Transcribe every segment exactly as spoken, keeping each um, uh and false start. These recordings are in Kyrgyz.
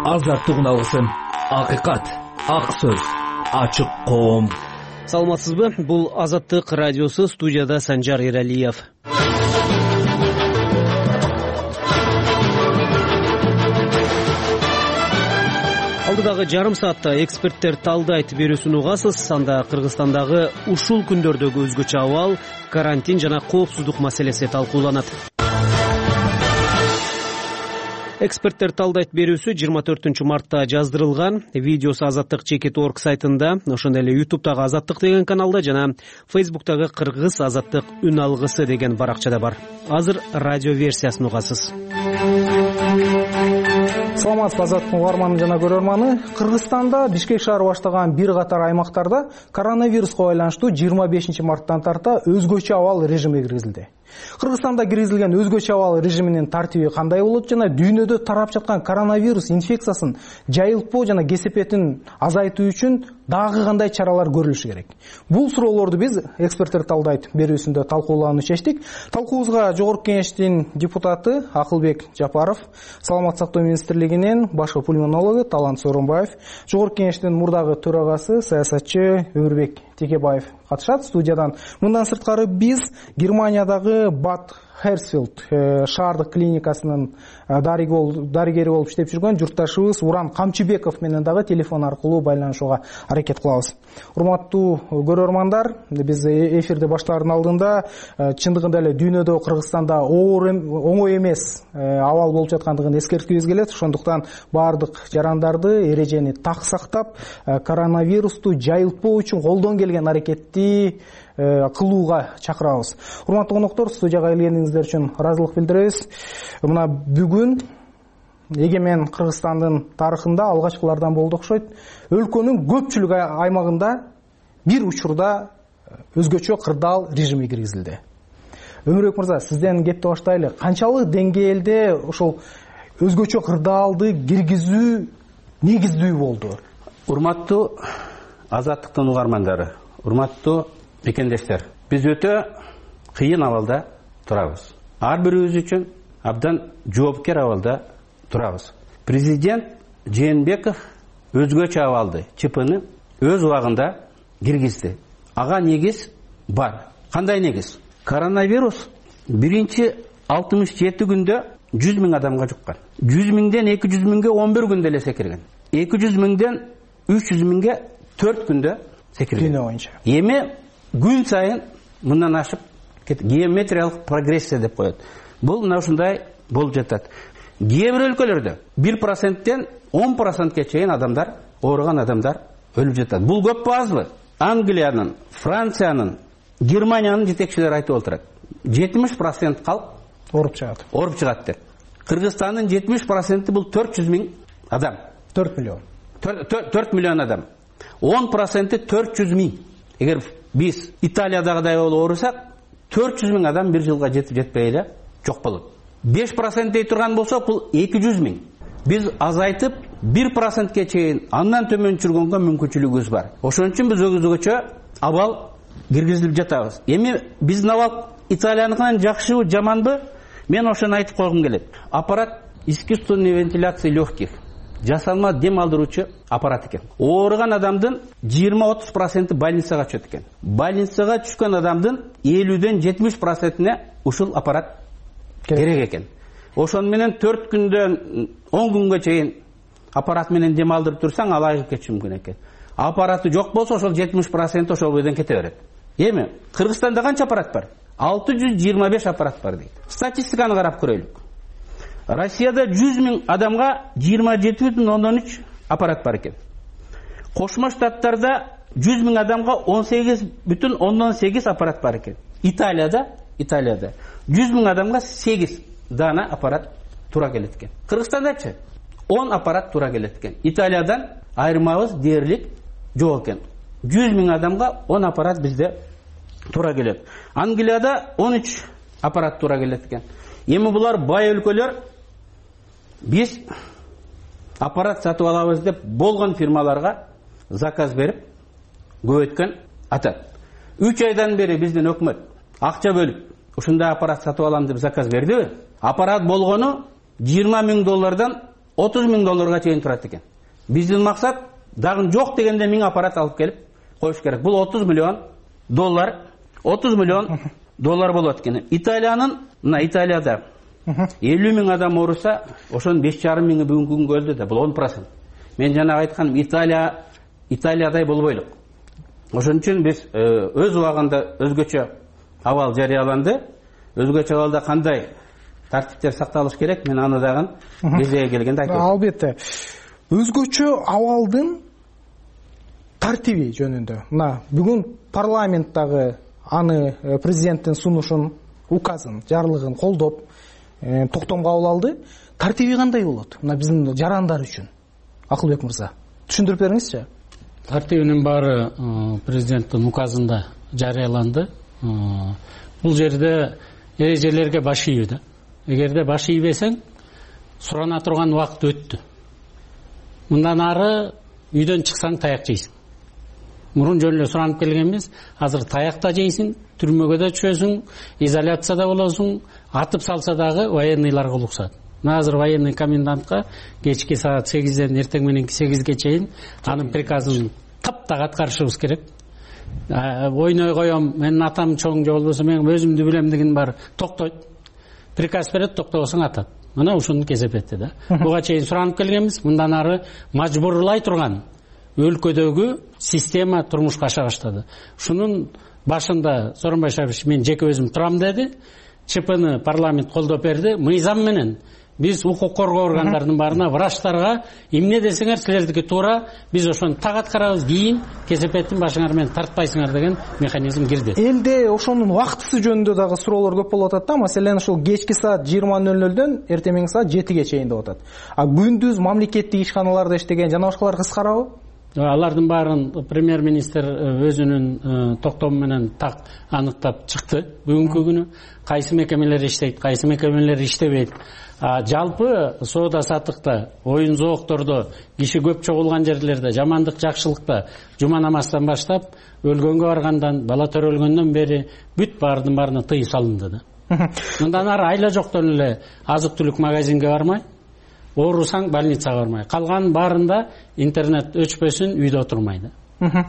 Азаттык үналгысын, акыйкат, ак сөз, ачык коом. Саламатсызбы? Бул Азаттык радиосу, студияда Санжар Эралиев. Алдыдагы жарым саатта эксперттер талдайт берүүсүн угасыз. Анда Кыргызстандагы ушул күндөрдөгү өзгөчө абал, карантин жана коопсуздук маселеси талкууланат. Эксперттер талдайт берүүсү жыйырма төртүнчү мартта жаздырылган. Видеосу Азаттык чекит точка орг сайтында, ошондой эле ютубтагы Азаттык деген каналда жана фейсбуктагы Кыргыз Азаттык үн алгысы деген баракчада бар. Азыр радио версиясын угасыз. Саламатсызбы Азаттык угарманы жана көрөрманы. Кыргызстанда Бишкек шаары баштаган бир катар аймактарда коронавируска байланыштуу жыйырма бешинчи марттан тарта өзгөчө абал режими киргизилди. Кыргызстанда киргизилген өзгөчө абал режиминин тартиби кандай болот жана дүйнөдө тарап жаткан коронавирус инфекциясын жайылтпоо жана кесепетин азайтуу үчүн дагы кандай чаралар көрүлүшү керек? Бул суроолорду биз эксперттер талдайт берүүсүндө талкуулоону чечтик. Талкуубузга Жогорку Кеңештин депутаты Акылбек Жапаров, Саламаттык сактоо министрлигинин башкы пульмонологу Талант Сооронбаев, Жогорку Кеңештин мурдагы төрагасы саясатчы Өмүрбек Текебаев катышат. Студиядан мындан сырткары биз Германиядагы Бад Херсфилд шаардык клиникасынын дарыгери болуп иштеп жүргөн журтташыбыз Уран Камчыбеков менен дагы телефон аркылуу байланышууга аракет кылабыз. Урматтуу көрөрмандар, биз эфирди баштаардын алдында чындыгында эле дүйнөдө Кыргызстанда оор оңой эмес абал болуп жаткандыгын эскерткибиз келет. Ошондуктан баардык жарандарды эрежени так сактап, коронавирусту жайылтпоо үчүн колдон келген аракетти кылууга чакырабыз. Урматтуу коноктор, студияга келгениңиздер үчүн ыраазылык билдиребиз. Мына бүгүн эгемен Кыргызстандын тарыхында алгачкылардан болду окшойт. Өлкөнүн көпчүлүк аймагында бир учурда өзгөчө кырдаал режими киргизилди. Өмүрбек мырза, сизден кепти баштайлы. Канчалык деңгээлде ошол өзгөчө кырдаалды киргизүү негиздүү болду? Урматтуу Азаттыктын угармандары, урматтуу мекендештер, биз өтө кыйын абалда турабыз. Ар бирибиз үчүн абдан жоопкер абалда турабыз. Президент Жээнбеков өзгөчө абалды, ЧПны өз убагында киргизди. Ага негиз бар. Кандай негиз? Коронавирус биринчи алтымыш жети күндө жүз миң адамга жуккан. жүз миңден эки жүз миңге он бир күндө эле секирген. эки жүз миңден үч жүз миңге төрт күндө секирген. Дүйнө боюнча. Эми күн сайын мындан ашып геометриялык прогрессия деп коет. Бул мына ушундай болуп жатат. Кээ бир өлкөлөрдө бир проценттен он процентке чейин адамдар, ооруган адамдар өлүп жатат. Бул көппү азбы? Англиянын, Франциянын, Германиянын жетекчилери айтып отурат. жетимиш процент калк ооруп чыгат. Ооруп чыгат деп. Кыргызстандын жетимиш проценти бул төрт жүз миң адам. төрт миллион. төрт миллион адам. он проценти төрт жүз миң. Эгер биз Италиядагыдай болуп оорусак, төрт жүз миң адам бир жылга жетип жетпей эле жок болот. беш процент дей турган болсок, бул эки жүз миң. Биз азайтып бир процентке чейин андан төмөн жүргөнгө мүмкүнчүлүгүбүз бар. Ошон үчүн биз өзгөчө абал киргизилип жатабыз. Эми биздин абал Италияныкынан жакшыбы, жаманбы? Мен ошону айтып койгум келет. Аппарат искусственной вентиляции легких, жасалма дем алдыруучу аппарат экен. Ооруган адамдын жыйырма отуз проценти больницага түшөт экен. Больницага түшкөн адамдын элүүдөн жетимиш процентине ушул аппарат керек экен. Ошон менен төрт күндөн он күнгө чейин аппарат менен дем алдырып турсаң, ал айыгып кетиши мүмкүн экен. Аппараты жок болсо, ошол жетимиш проценти ошол бойдон кете берет. Эми Кыргызстанда канча аппарат бар? алты жүз жыйырма беш аппарат бар дейт. Статистиканы карап көрөлүк. Россияда жүз миң адамга жыйырма жети бүтүн ондон үч аппарат бар экен. Кошмо Штаттарда жүз миң адамга он сегиз бүтүн ондон сегиз аппарат бар экен. Италияда, Италияда жүз миң адамга сегиз дана аппарат тура келет экен. Кыргызстандачы он аппарат тура келет экен. Италиядан айырмабыз дээрлик жок экен. жүз миң адамга он аппарат бизде тура келет. Англияда он үч аппарат тура келет экен. Эми булар бай өлкөлөр. Биз аппарат сатып алабыз деп болгон фирмаларга заказ берип көбөйткөн атат. үч айдан бери биздин өкмөт акча бөлүп ушундай аппарат сатып алам деп заказ бердиби? Аппарат болгону жыйырма миң доллардан отуз миң долларга чейин турат экен. Биздин максат дагы жок дегенде миң аппарат алып келип коюш керек. Бул отуз миллион доллар, отуз миллион доллар болот экен. Италиянын, мына Италияда элүү миң адам ооруса, ошонун беш жарым миңи бүгүнкү күнгө өлдү да. Бул он процент. Мен жана айтканым, Италия Италиядай болбойлук. Ошон үчүн биз өз убагында өзгөчө абал жарыяланды. Өзгөчө абалда кандай тартиптер сакталыш керек, мен аны дагы кезеге келгенде айтып. Албетте. Өзгөчө абалдын тартиби жөнүндө. Мына бүгүн парламенттагы аны президенттин сунушун, указын, жарлыгын колдоп, токтом кабыл алды. Тартиби кандай болот? Мына биздин жарандар үчүн. Акылбек мырза, түшүндүрүп бериңизчи. Тартибинин баары президенттин указында жарыяланды. Бул жерде эрежелерге баш ийүү да. Эгерде баш ийбесең, сурана турган убакыт өттү. Мындан ары үйдөн чыксаң таяк жейсиң. Мурун жөн эле суранып келгенбиз, азыр таяк да жейсиң, түрмөгө да түшөсүң, изоляцияда болосуң, атып салса дагы военныйларга уруксат. Мына азыр военный комендантка кечки саат сегизден эртең мененки сегизге чейин анын приказын таптак аткарышыбыз керек. Ойной коем, менин атам чоң же болбосо мен өзүмдү билем деген бар, токтойт. Приказ берет, токтобосоң атат. Мына ушуну кесепетти да. Буга чейин суранып келгенбиз, мындан ары мажбурлай турган өлкөдөгү система турмушка аша баштады. Ушунун башында Сооронбай Шарипович мен жеке өзүм турам деди. ЧПны парламент колдоп берди. Мыйзам менен биз укук коргоо органдарынын баарына, врачтарга эмне десеңер силердики туура, биз ошону так аткарабыз, кийин кесепеттин башыңар менен тартпайсыңар деген механизм кирди. Элде ошонун убактысы жөнүндө дагы суроолор көп болуп атат да. Маселен, ошол кечки саат жыйырма нөл нөлдөн эртең саат жетиге чейин деп атат. А күндүз мамлекеттик ишканаларда иштеген жана башкалар кыскарабы? Алардын баарын премьер-министр өзүнүн токтому менен так аныктап чыкты. Бүгүнкү күнү кайсы мекемелер иштейт, кайсы мекемелер иштебейт. Жалпы соода саттыкта, оюн зооктордо, киши көп чогулган жерлерде, жамандык жакшылыкта жума намаздан баштап өлгөнгө баргандан, бала төрөлгөндөн бери бүт баардын баарына тыюу салынды да. Мындан ары айла жоктон эле азык-түлүк магазинге бармай, оорусаң больницага бармай. Калган баарында интернет өчпөсүн, үйдө отурмай да.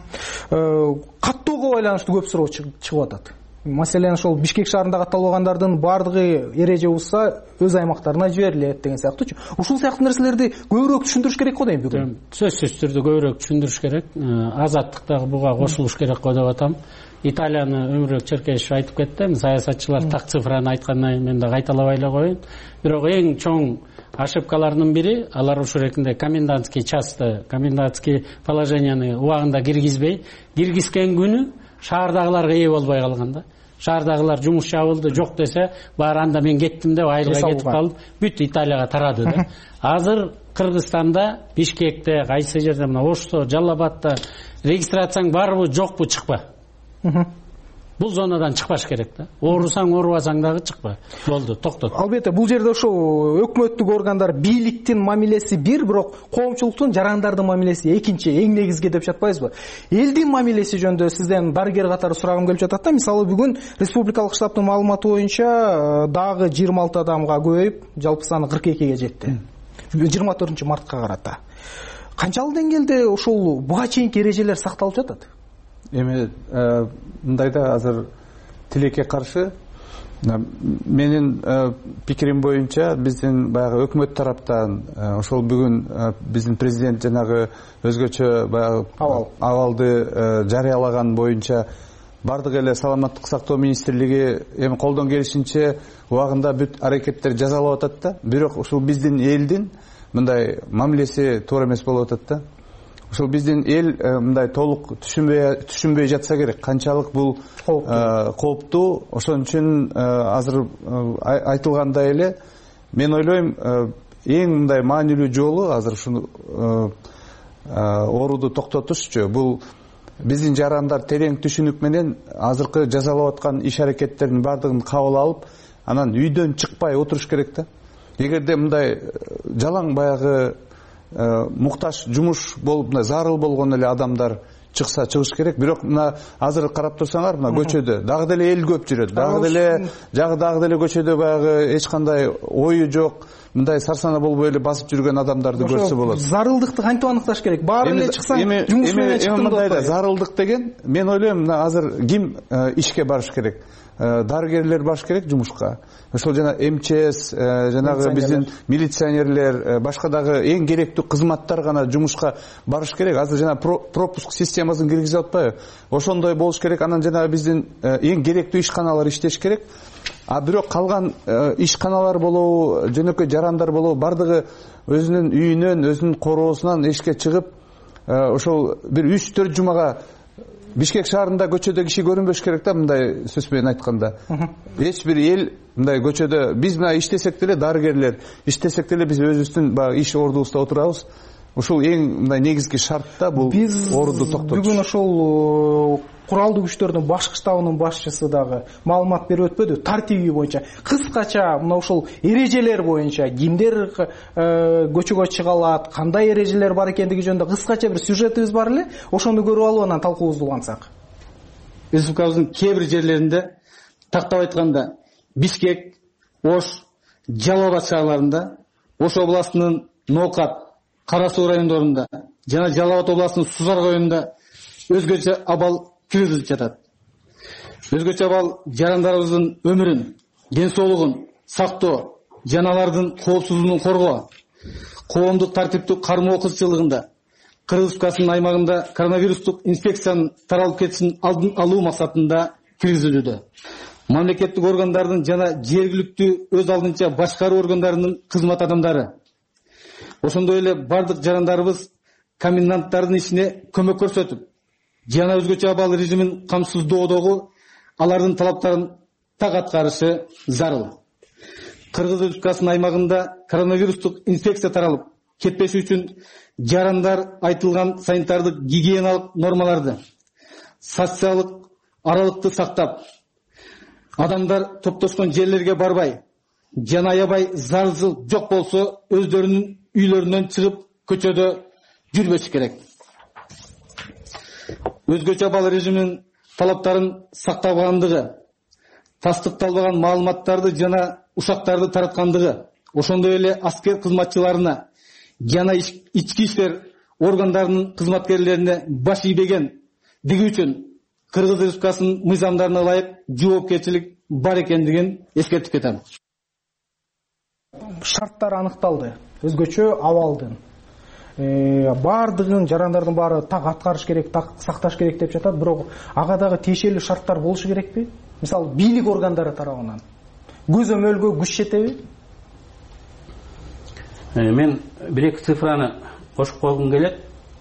Каттоого байланыштуу көп суроо чыгып атат. Маселен, ошол Бишкек шаарында катталгандардын баардыгы эреже бузса өз аймактарына жиберилет деген сыяктуучу. Ушул сыяктуу нерселерди көбүрөөк түшүндүрүш керек го дейм бүгүн. Сөзсүз түрдө көбүрөөк түшүндүрүш керек. Азаттыктагы буга кошулуш керек го деп атам. Италияны Өмүрбек Черкешев айтып кетти. Саясатчылар так цифраны айткандан мен да кайталабай эле коеюн. Бирок эң чоң ошибкалардын бири, алар ушул ретинде комендантский часты, комендантский положенияны убагында киргизбей, киргизген күнү шаардагыларга ээ болбой калган да. Шаардагылар жумуш жабылды, жок десе, баары анда мен кеттим деп айылга кетип калып, бүт Италияга тарады да. Азыр Кыргызстанда, Бишкекте, кайсы жерде, мына Ошто, Жалал Абадта регистрацияң барбы, жокпу, чыкпа. Бул зонадан чыкпаш керек да. Оорусаң, оорубасаң дагы чыкпа. Болду, токтот. Албетте, бул жерде ошо өкмөттүк органдар бийликтин мамилеси бир, бирок коомчулуктун, жарандардын мамилеси экинчи, эң негизги деп жатпайсызбы? Элдин мамилеси жөнүндө сизден дарыгер катары сурагым келип жатат да. Мисалы, бүгүн республикалык штабтын маалыматы боюнча дагы жыйырма алты адамга көбөйүп, жалпы саны кырк экиге жетти. жыйырма төртүнчү мартка карата. Канчалык деңгээлде ошол буга чейинки эрежелер сакталып жатат? Эми мындайда азыр тилекке каршы менин пикирим боюнча биздин баягы өкмөт тараптан ошол бүгүн биздин президент жанагы өзгөчө баягы абалды жарыялаган боюнча бардык эле саламаттык сактоо министрлиги эми колдон келишинче убагында бүт аракеттер жазалап атат да. Бирок ушул биздин элдин мындай мамилеси туура эмес болуп атат да. Ошол биздин эл мындай толук түшүнбөй түшүнбөй жатса керек, канчалык бул кооптуу. Ошон үчүн азыр айтылгандай эле мен ойлойм, эң мындай маанилүү жолу азыр ушуну ооруду токтотушчу. Бул биздин жарандар терең түшүнүк менен азыркы жазалап аткан иш аракеттердин баардыгын кабыл алып, анан үйдөн чыкпай отуруш керек да. Эгерде мындай жалаң баягы муктаж жумуш болуп зарыл болгон эле адамдар чыкса чыгыш керек. Бирок мына азыр карап турсаңар, мына көчөдө дагы деле эл көп жүрөт. Дагы деле жагы дагы деле көчөдө баягы эч кандай ою жок, мындай сарсана болбой эле басып жүргөн адамдарды көрсө болот. Зарылдыкты кантип аныкташ керек? Баары эле чыксаң, жумуш менен чыктым деп атпайбы? Зарылдык деген, мен ойлойм, мына азыр ким ишке барыш керек? Дарыгерлер баш керек жумушка. Ошол жана эм че эс, жанагы биздин милиционерлер, башка дагы эң керектүү кызматтар гана жумушка барыш керек. Азыр жана пропуск системасын киргизип атпайбы? Ошондой болуш керек. Анан жана биздин эң керектүү ишканалар иштеш керек. А бирок калган ишканалар болобу, жөнөкөй жарандар болобу, бардыгы өзүнүн үйүнөн, өзүнүн короосунан эшикке чыгып, ошол бир үч төрт жумага Бишкек шаарында көчөдө киши көрүнбөш керек да, мындай сөз менен айтканда. Эч бир эл мындай көчөдө биз мына иштесек деле, дарыгерлер иштесек деле биз өзүбүздүн баягы иш ордубузда отурабыз. Ушул эң мындай негизги шарт да, бул орду токтотуш. Бүгүн ошол куралдуу күчтөрдүн башкы штабынын башчысы дагы маалымат берип өтпөдү, тартиби боюнча. Кыскача мына ошол эрежелер боюнча кимдер көчөгө чыга алат, кандай эрежелер бар экендиги жөнүндө кыскача бир сюжетибиз бар эле. Ошону көрүп алып анан талкуубузду улантсак. Республикабыздын кээ бир жерлеринде, тактап айтканда, Бишкек, Ош, Жалал Абад шаарларында, Ош областынын Ноокат, Кара Суу райондорунда жана Жалал Абад областынын Сузар районунда өзгөчө абал киргизилип жатат. Өзгөчө абал жарандарыбыздын өмүрүн, ден соолугун сактоо, жана алардын коопсуздугун коргоо, коомдук тартиптүү кармоо кызчылыгында Кыргыз Республикасынын аймагында коронавирустук инфекциянын таралып кетишин алдын алуу максатында киргизилүүдө. Мамлекеттик органдардын жана жергиликтүү өз алдынча башкаруу органдарынын кызмат адамдары, ошондой эле бардык жарандарыбыз коменданттардын ишине көмөк көрсөтүп, жана өзгөчө абал режимин камсыздоодогу алардын талаптарын так аткарышы зарыл. Кыргыз Республикасынын аймагында коронавирустук инфекция таралып кетпеши үчүн жарандар айтылган санитардык гигиеналык нормаларды, социалдык аралыкты сактап, адамдар топтошкон жерлерге барбай, жана аябай зарыл жок болсо өздөрүнүн үйлөрүнөн чыгып көчөдө жүрбөш керек. Өзгөчө абал режиминин талаптарын сактабагандыгы, тастыкталбаган маалыматтарды жана ушактарды тараткандыгы, ошондой эле аскер кызматчыларына жана ички иштер органдарынын кызматкерлерине баш ийбегендиги үчүн Кыргыз Республикасынын мыйзамдарына ылайык жоопкерчилик бар экендигин эскертип кетем. Шарттар аныкталды. Өзгөчө абалдын бардыгын жарандардын баары так аткарыш керек, так сакташ керек деп жатат, бирок ага дагы тиешелүү шарттар болушу керекпи? Мисалы, бийлик органдары тарабынан көзөмөлгө күч жетеби? Мен бир эки цифраны кошуп койгум келет.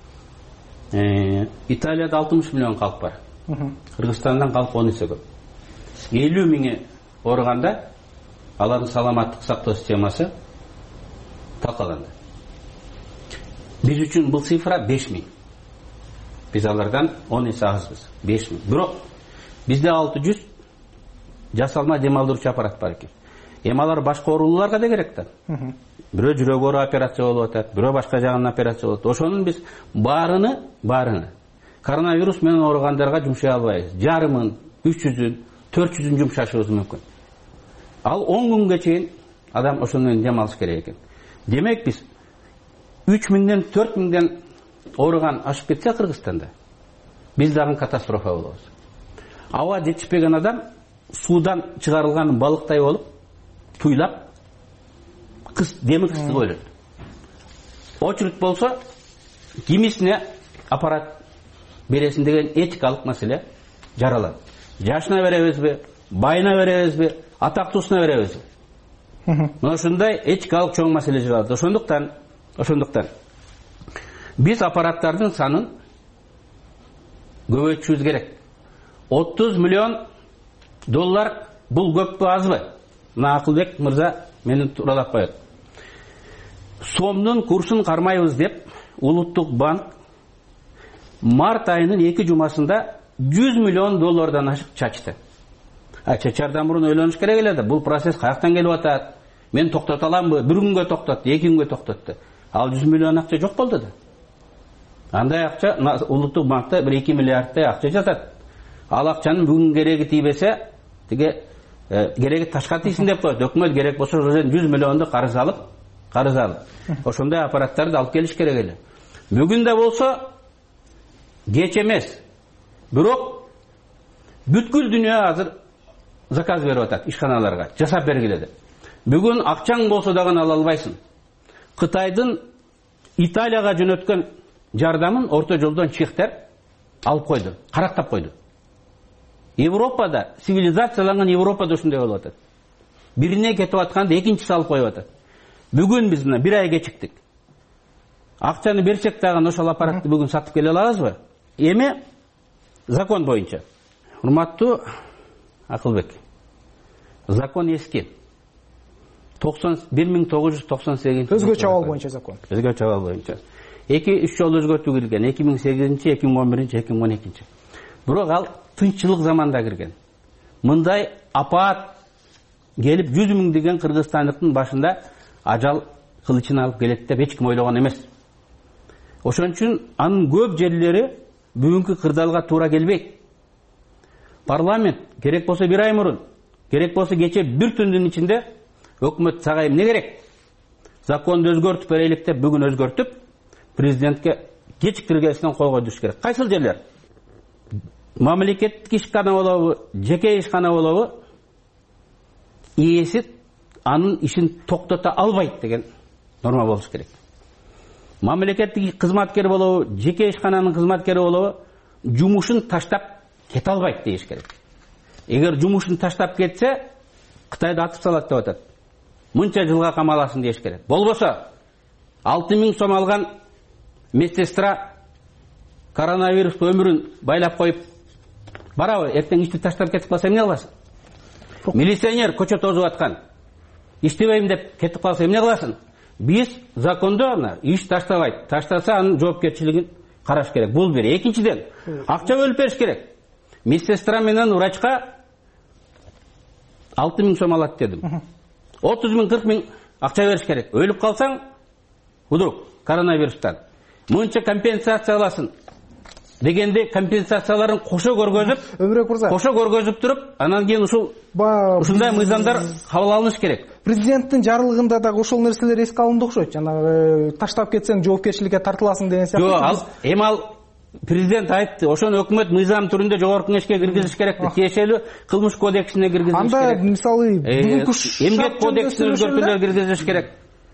Италияда алтымыш миллион калк бар. Кыргызстандан калк он эсе көп. элүү миңи ооруганда алардын саламаттык сактоо системасы талкаланды. Биз үчүн бул цифра беш миң. Биз алардан он эсе азбыз. беш миң. Бирок бизде алты жүз жасалма дем алдыруучу аппарат бар экен. Эми алар башка оорулууларга да керек да. Бирөө жүрөк оору операция болуп атат, бирөө башка жагынан операция болот. Ошонун биз баарыны, баарыны коронавирус менен ооругандарга жумшай албайбыз. Жарымын, үч жүзүн, төрт жүзүн жумшашыбыз мүмкүн. Ал он күнгө чейин адам ошону менен дем алыш керек экен. Демек биз үч миңден төрт миңден ооруган ашып кетсе Кыргызстанда, биз дагы катастрофа болобуз. Аба жетишпеген адам суудан чыгарылган балыктай болуп, туйлап, кыс деми кыстыгы өлөт. Очередь болсо, кимисине аппарат бересин деген этикалык маселе жаралат. Жашына беребизби, байына беребизби, атактуусуна беребизби? Мына ушундай этикалык чоң маселе жаралат. Ошондуктан, ошондуктан биз аппараттардын санын көбөйтүшүбүз керек. отуз миллион доллар бул көппү азбы? Мына Акылбек мырза мени туралап коет. Сомдун курсун кармайбыз деп Улуттук банк март айынын эки жумасында жүз миллион доллардан ашык чачты. А чачардан мурун ойлонуш керек эле да, бул процесс каяктан келип атат? Мен токтото аламбы? Бир күнгө токтотду, эки күнгө токтотду. Ал жүз миллион акча жок болду да. Андай акча улуттук банкта бир эки миллиардтай акча жатат. Ал акчанын бүгүн кереги тийбесе, тиге кереги ташка тийсин деп коет. Өкмөт керек болсо жүз миллионду карыз алып, карыз алып. Ошондой аппараттарды алып келиш керек эле. Бүгүн да болсо кеч эмес. Бирок бүткүл дүйнө азыр заказ берип атат ишканаларга, жасап бергиле деп. Бүгүн акчаң болсо дагы ала албайсың. Кытайдын Италияга жөнөткөн жардамын орто жолдон чехтер алып койду, карактап койду. Европада, цивилизацияланган Европада ушундай болуп атат. Бирине кетип атканды экинчиси алып коюп атат. Бүгүн биз мына бир ай кечиктик. Акчаны берсек дагы ошол аппаратты бүгүн сатып келе алабызбы? Эми закон боюнча. Урматтуу Акылбек, закон эски. бир миң тогуз жүз токсон сегизинчи өзгөчө абал боюнча закон. Өзгөчө абал боюнча. эки үч жолу өзгөртүү кирген. эки миң сегизинчи, эки миң он биринчи, эки миң он экинчи. Бирок ал тынччылык заманда кирген. Мындай апаат келип жүз миң деген кыргызстандыктын башында ажал кылычын алып келет деп эч ким ойлогон эмес. Ошон үчүн анын көп жерлери бүгүнкү кырдаалга туура келбейт. Парламент керек болсо бир ай мурун, керек болсо кече бир түндүн ичинде өкмөт сага эмне керек? Законду өзгөртүп берелик деп бүгүн өзгөртүп, президентке кечиктиргесинен кол койдуш керек. Кайсыл жерлер? Мамлекеттик ишкана болобу, жеке ишкана болобу, ээси анын ишин токтото албайт деген норма болуш керек. Мамлекеттик кызматкер болобу, жеке ишкананын кызматкери болобу, жумушун таштап кете албайт дейиш керек. Эгер жумушун таштап кетсе, Кытайда атып салат деп атат. Мынча жылга камаласын дейиш керек. Болбосо алты миң сом алган медсестра коронавирус өмүрүн байлап коюп барабы, эртең ишти таштап кетип калса эмне кыласың? Милиционер көчө тозуп аткан, иштебейм деп кетип калса эмне кыласың? Биз закондо аны иш таштабайт. Таштаса анын жоопкерчилигин караш керек. Бул бир. Экинчиден, акча бөлүп бериш керек. Медсестра менен врачка алты миң сом алат дедим. отуз миң, кырк миң акча бериш керек. Өлүп калсаң, удурук коронавирустан. Мынча компенсация аласың дегенде компенсацияларын кошо көргөзүп, Өмүрөк мырза, кошо көргөзүп туруп, анан кийин ушул ушундай мыйзамдар кабыл алыныш керек. Президенттин жарлыгында дагы ошол нерселер эске алынды окшойт. Жана таштап кетсең жоопкерчиликке тартыласың деген сыяктуу. Жок, ал эми ал президент айтты, ошону өкмөт мыйзам түрүндө жогорку кеңешке киргизиш керек. Тиешелүү кылмыш кодексине киргизиш керек. Анда мисалы бүгүнкү эмгек кодексине өзгөртүүлөр киргизиш керек.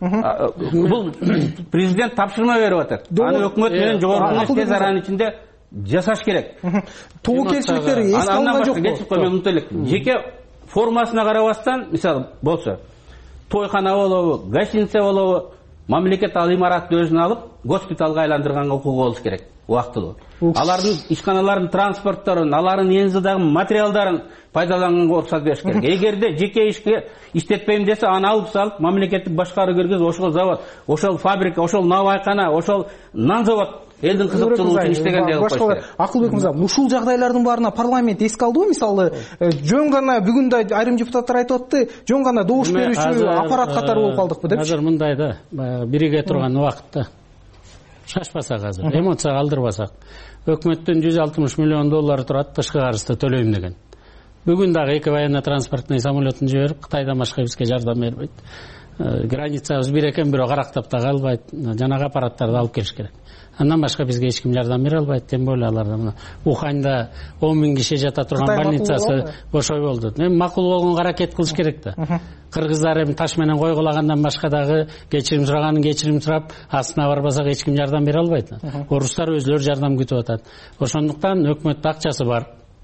Бул президент тапшырма берип атат. Аны өкмөт менен жогорку кеңеш тез аранын ичинде жасаш керек. Тобокелчиликтер эске алынган жокпу? Жеке формасына карабастан, мисалы болсо, тойхана болобу, гостиница болобу, мамлекет ал имаратты өзүнө алып, госпиталга айландырганга укугу болуш керек. Убактылуу. Алардын ишканаларын, транспортторун, алардын энзидагы материалдарын пайдаланганга уруксат бериш керек. Эгерде жеке ишке иштетпейм десе, аны алып салып, мамлекеттик башкаруу киргизип, ошол завод, ошол фабрика, ошол набайкана, ошол нан завод элдин кызыкчылыгы үчүн иштегендей кылып коюш керек. Акылбек мырза, ушул жагдайлардын баарына парламент эске алдыбы? Мисалы, жөн гана бүгүн да айрым депутаттар айтып атты, жөн гана добуш берүүчү аппарат катары болуп калдыкпы депчи. Азыр мындай да, бириге турган убакытта шашпасак азыр, эмоцияга алдырбасак, өкмөттөн жүз алтымыш миллион доллар турат тышкы карызды төлөйм деген. Бүгүн дагы эки военно-транспортный самолетун жиберип, Кытайдан башка бизге жардам бербейт. Границабыз бир экен, бирок карактап да калбайт. Жанагы аппараттарды алып келиш керек. Андан башка бизге эч ким жардам бере албайт. Тем более аларда мына Уханьда он миң киши жата турган больницасы бошой болду. Эми макул болгонго аракет кылыш керек да. Кыргыздар эми таш менен койгулагандан башка дагы кечирим сураганын кечирим сурап, астына барбасак эч ким жардам бере албайт. Орустар өзлөрү жардам күтүп атат. Ошондуктан өкмөттө акчасы бар.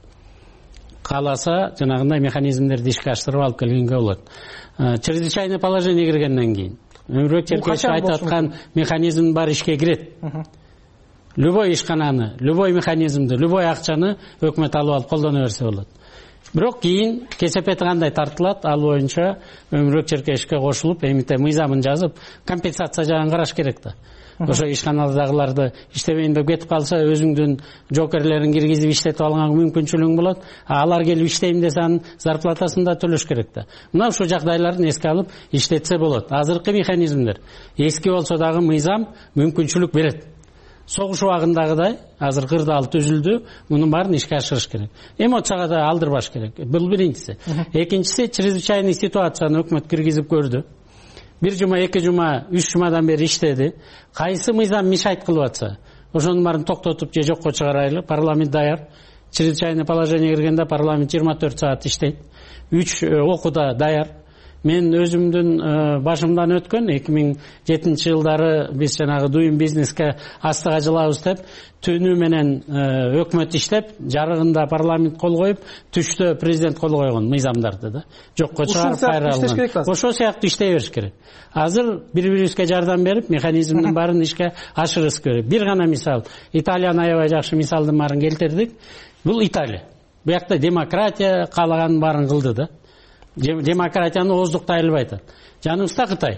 Кааласа, жанагындай механизмдерди ишке аштырып алып келгенге болот. Чрезвычайное положение киргенден кийин Өмүрбек Черкешев айтып аткан механизм бар ишке кирет. Любой ишкананы, любой механизмди, любой акчаны өкмөт алып алып колдоно берсе болот. Бирок кийин кесепети кандай тартылат, ал боюнча Өмүрбек Черкешевке кошулуп, эмите мыйзамын жазып, компенсация жагын караш керек да. Ошо ишканалардагыларды иштебейин деп кетип калса, өзүңдүн жокерлерин киргизип иштетип алганга мүмкүнчүлүгүң болот. Алар келип иштейм десе, анын зарплатасын да төлөш керек да. Мына ушул жагдайларды эске алып иштетсе болот. Азыркы механизмдер эски болсо дагы мыйзам мүмкүнчүлүк берет. согуш убагындагыдай азыр кырдаал түзүлдү, мунун баарын ишке ашырыш керек. Эмоцияга да алдырбаш керек. Бул биринчиси. Экинчиси, чрезвычайный ситуацияны өкмөт киргизип көрдү. Бир жума, эки жума, үч жумадан бери иштеди. Кайсы мыйзам мешайт кылып атса, ошонун баарын токтотуп же жокко чыгарайлы. Парламент даяр. Чрезвычайный положение киргенде парламент жыйырма төрт саат иштейт. Үч окууда даяр. Мен өзүмдүн башымдан өткөн эки миң жетинчи жылдары биз жанагы Doing Business'ке астыга жылабыз деп, түнү менен өкмөт иштеп, жарыгында парламент кол коюп, түштө президент кол койгон мыйзамдарды да. Жокко чыгарып кайра алган. Ошол сыяктуу иштей бериш керек. Азыр бири-бирибизге жардам берип, механизмдин баарын ишке ашырыш керек. Бир гана мисал, Италиянын аябай жакшы мисалдын баарын келтирдик. Бул Италия. Буякта демократия каалаганын баарын кылды да. Демократияны ооздуктай албай атат. Жаныбызда Кытай.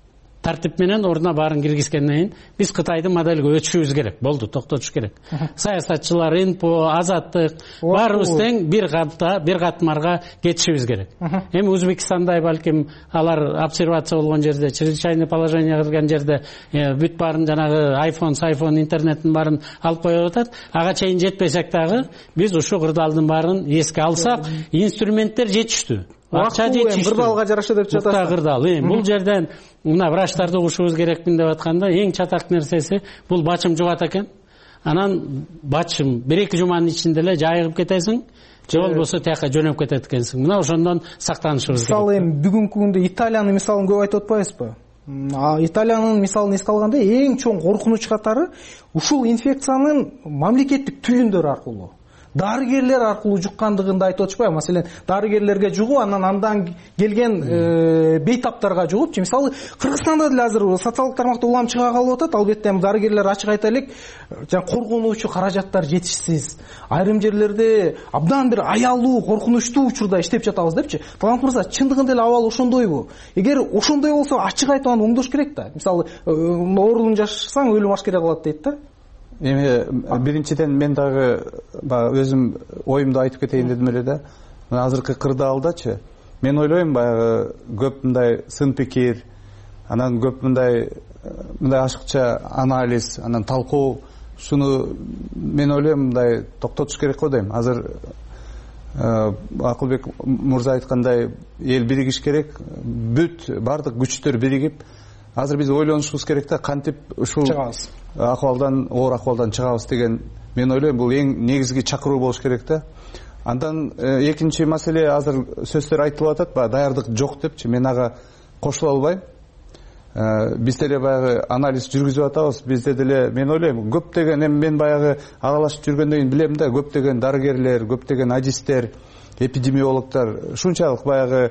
Тартип менен ордуна баарын киргизгенден кийин биз Кытайдын моделге өтүшүбүз керек. Болду, токтотуш керек. Саясатчылар, НПО, Азаттык баарыбыз тең бир капта, бир катмарга кетишибиз керек. Эми Өзбекстанда балким алар обсервация болгон жерде, чрезвычайный положение кирген жерде бүт баарын жанагы айфон, сайфон, интернеттин баарын алып коюп атат. Ага чейин жетпесек дагы биз ушу кырдаалдын баарын эске алсак, инструменттер жетиштүү. Акча жетиштүү. Кырдаалга жараша деп жатасыз. Кырдаал. Бул жерден мына врачтарды угушубуз керекпин деп атканда эң чатак нерсеси бул бачым жугат экен. Анан бачым бир эки жуманын ичинде эле жайыгып кетесиң, же болбосо тияка жөнөп кетет экенсиң. Мына ошондон сактанышыбыз керек. Мисалы эми бүгүнкү күндө Италиянын мисалын көп айтып атпайбызбы? Италиянын мисалын эске алганда эң чоң коркунуч катары ушул инфекциянын мамлекеттик түйүндөр аркылуу, дарыгерлер аркылуу жуккандыгын да айтып атышпайбы? Маселен, дарыгерлерге жугуп, анан андан келген бейтаптарга жугуп, мисалы Кыргызстанда деле азыр социалдык тармакта улам чыга калып атат. Албетте дарыгерлер ачык айта элек, жана коргонуучу каражаттар жетишсиз. Айрым жерлерде абдан бир аялуу, коркунучтуу учурда иштеп жатабыз депчи. Талант мырза, чындыгында эле абал ошондойбу? Эгер ошондой болсо, ачык айтып аны оңдош керек да. Мисалы, оорунун жашасаң өлүм ашкере кылат дейт да. Эми биринчиден мен дагы баягы өзүм оюмду айтып кетейин дедим эле да. Мына азыркы кырдаалдачы мен ойлойм баягы көп мындай сын пикир, анан көп мындай мындай ашыкча анализ, анан талкуу, шуну мен ойлойм мындай токтотуш керек го дейм. Азыр Акылбек мырза айткандай эл биригиш керек, бүт бардык күчтөр биригип, азыр биз ойлонушубуз керек да, кантип ушул акыбалдан, оор акыбалдан чыгабыз деген мен ойлойм бул эң негизги чакыруу болуш керек да. Андан экинчи маселе, азыр сөздөр айтылып атат, баягы даярдык жок депчи, мен ага кошула албайм. Биз деле баягы анализ жүргүзүп атабыз, бизде деле мен ойлойм көптөгөн, эми мен баягы аралашып жүргөндөн кийин билем да, көптөгөн дарыгерлер, көптөгөн адистер, эпидемиологдор шунчалык баягы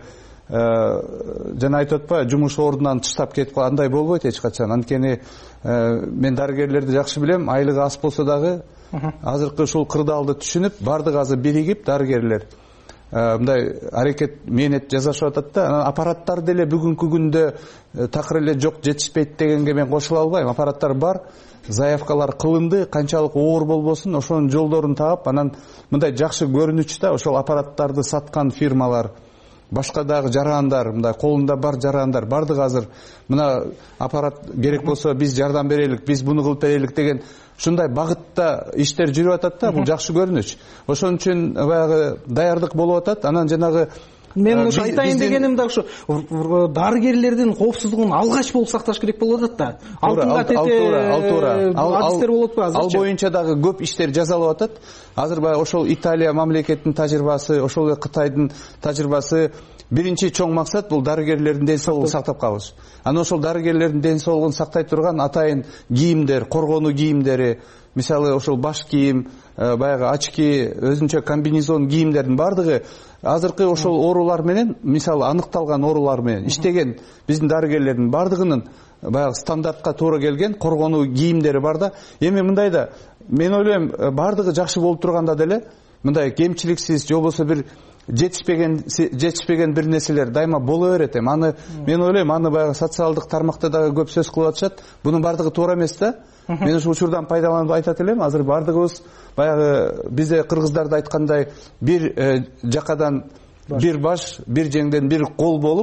жана айтып атпайбы, жумуш ордунан тыштап кетип калган, андай болбойт эч качан. Анткени мен дарыгерлерди жакшы билем, айлыгы аз болсо дагы азыркы ушул кырдаалды түшүнүп, бардыгы азыр биригип дарыгерлер мындай аракет мээнет жасашып атат да. Анан аппараттар деле бүгүнкү күндө такыр эле жок, жетишпейт дегенге мен кошула албайм. Аппараттар бар, заявкалар кылынды, канчалык оор болбосун ошонун жолдорун таап, анан мындай жакшы көрүнүч да, ошол аппараттарды саткан фирмалар, башка дагы жарандар, мындай колунда бар жарандар, бардыгы азыр мына аппарат керек болсо биз жардам берелик, биз буну кылып берелик деген ушундай багытта иштер жүрүп атат да, бул жакшы көрүнүч. Ошон үчүн баягы даярдык болуп атат. Анан жанагы мен ушу айтайын дегеним да ушу дарыгерлердин коопсуздугун алгач болуп сакташ керек болуп атат да. Алтынга тете адистер болуп атпайбы? Ал боюнча дагы көп иштер жасалып атат. Азыр баягы ошол Италия мамлекетинин тажрыйбасы, ошол эле Кытайдын тажрыйбасы, биринчи чоң максат бул дарыгерлердин ден соолугун сактап калыш. Анан ошол дарыгерлердин ден соолугун сактай турган атайын кийимдер, коргонуу кийимдери, мисалы ошол баш кийим, баягы очки, өзүнчө комбинезон кийимдердин бардыгы азыркы ошол оорулар менен, мисалы аныкталган оорулар менен иштеген биздин дарыгерлердин бардыгынын баягы стандартка туура келген коргонуу кийимдери бар да. Эми мындай да, мен ойлойм бардыгы жакшы болуп турганда деле мындай кемчиликсиз, же болбосо бир жетишпеген жетишпеген бир нерселер дайыма боло берет. Эми аны мен ойлойм, аны баягы социалдык тармакта дагы көп сөз кылып атышат. Бунун бардыгы туура эмес да. Мен ушул учурдан пайдаланып айтат элем, азыр бардыгыбыз баягы бизде кыргыздарда айткандай бир жакадан бир баш, бир жеңден бир кол болуп,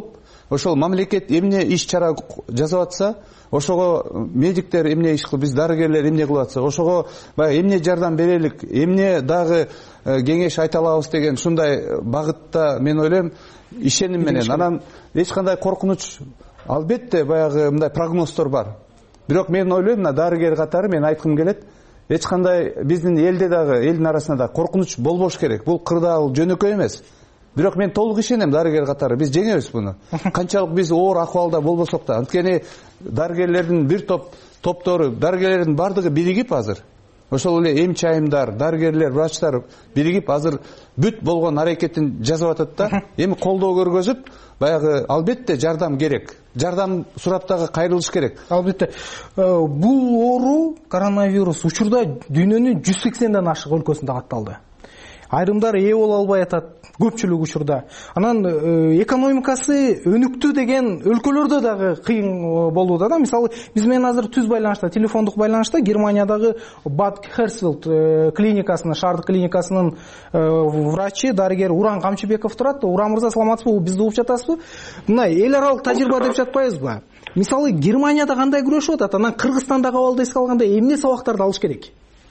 ошол мамлекет эмне иш чара жасап атса, ошого медиктер эмне иш кылып, биз дарыгерлер эмне кылып атса, ошого баягы эмне жардам берелик, эмне дагы кеңеш айта алабыз деген ушундай багытта мен ойлойм ишеним менен. Анан эч кандай коркунуч, албетте баягы мындай прогноздор бар. Бирок мен ойлойм, мына дарыгер катары мен айткым келет, эч кандай биздин элде дагы, элдин арасында да коркунуч болбош керек. Бул кырдаал, бул жөнөкөй эмес. Бирок мен толук ишенем дарыгер катары биз жеңебиз буну. Канчалык биз оор акыбалда болбосок да. Анткени дарыгерлердин бир топ топтору, дарыгерлердин бардыгы биригип азыр. Ошол эле эм чайымдар, дарыгерлер, врачтар биригип азыр бүт болгон аракетин жасап атат да. Эми колдоо көргөзүп, баягы албетте жардам керек. Жардам сурап дагы кайрылыш керек. Албетте. Бул оору, коронавирус учурда дүйнөнүн жүз сексенден ашык өлкөсүндө катталды. Айрымдар ээ боло албай атат, көпчүлүк учурда. Анан экономикасы өнүктү деген өлкөлөрдө дагы кыйын болууда да. Мисалы, биз менен азыр түз байланышта, телефондук байланышта Германиядагы Бад Херсфилд клиникасынын, шаардык клиникасынын врачы, дарыгер Уран Камчыбеков турат. Уран мырза, саламатсызбы? Бизди угуп жатасызбы? Мына эл аралык тажрыйба деп жатпайбызбы? Мисалы, Германияда кандай күрөшүп атат? Анан Кыргызстандагы абалды эске алганда эмне сабактарды алыш керек?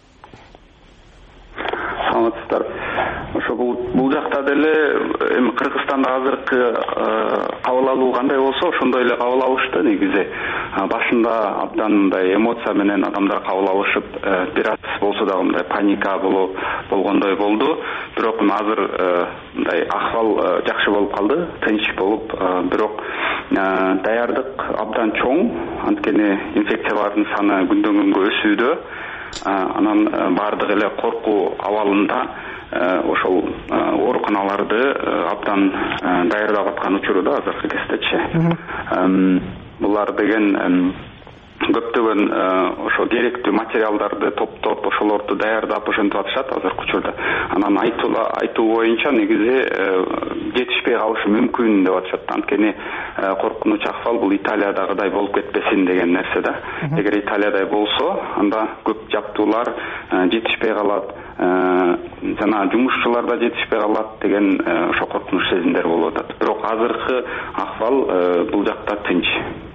Саламатсыздар. Ошо бул жакта деле эми Кыргызстанда азыркы кабыл алуу кандай болсо, ошондой эле кабыл алышты негизи. Башында абдан мындай эмоция менен адамдар кабыл алышып, бир аз болсо дагы мындай паника болуп болгондой болду. Бирок азыр мындай акыбал жакшы болуп калды, тынч болуп, бирок даярдык абдан чоң. Анткени инфекциялардын саны күндөн күнгө өсүүдө. Анан бардык эле коркуу абалында ошол ооруканаларды абдан даярдап аткан учуру да азыркы кездечи. Булар деген көптөгөн ошо керектүү материалдарды топтоп, ошолорду даярдап ошентип атышат азыркы учурда. Анан айтуу боюнча негизи жетишпей калышы мүмкүн деп атышат. Анткени коркунуч акыбал бул Италиядагыдай болуп кетпесин деген нерсе да. Эгер Италиядай болсо, анда көп жаптуулар жетишпей калат, жана жумушчулар да жетишпей калат деген ошо коркунуч сезимдер болуп атат. Бирок азыркы акыбал бул жакта тынч.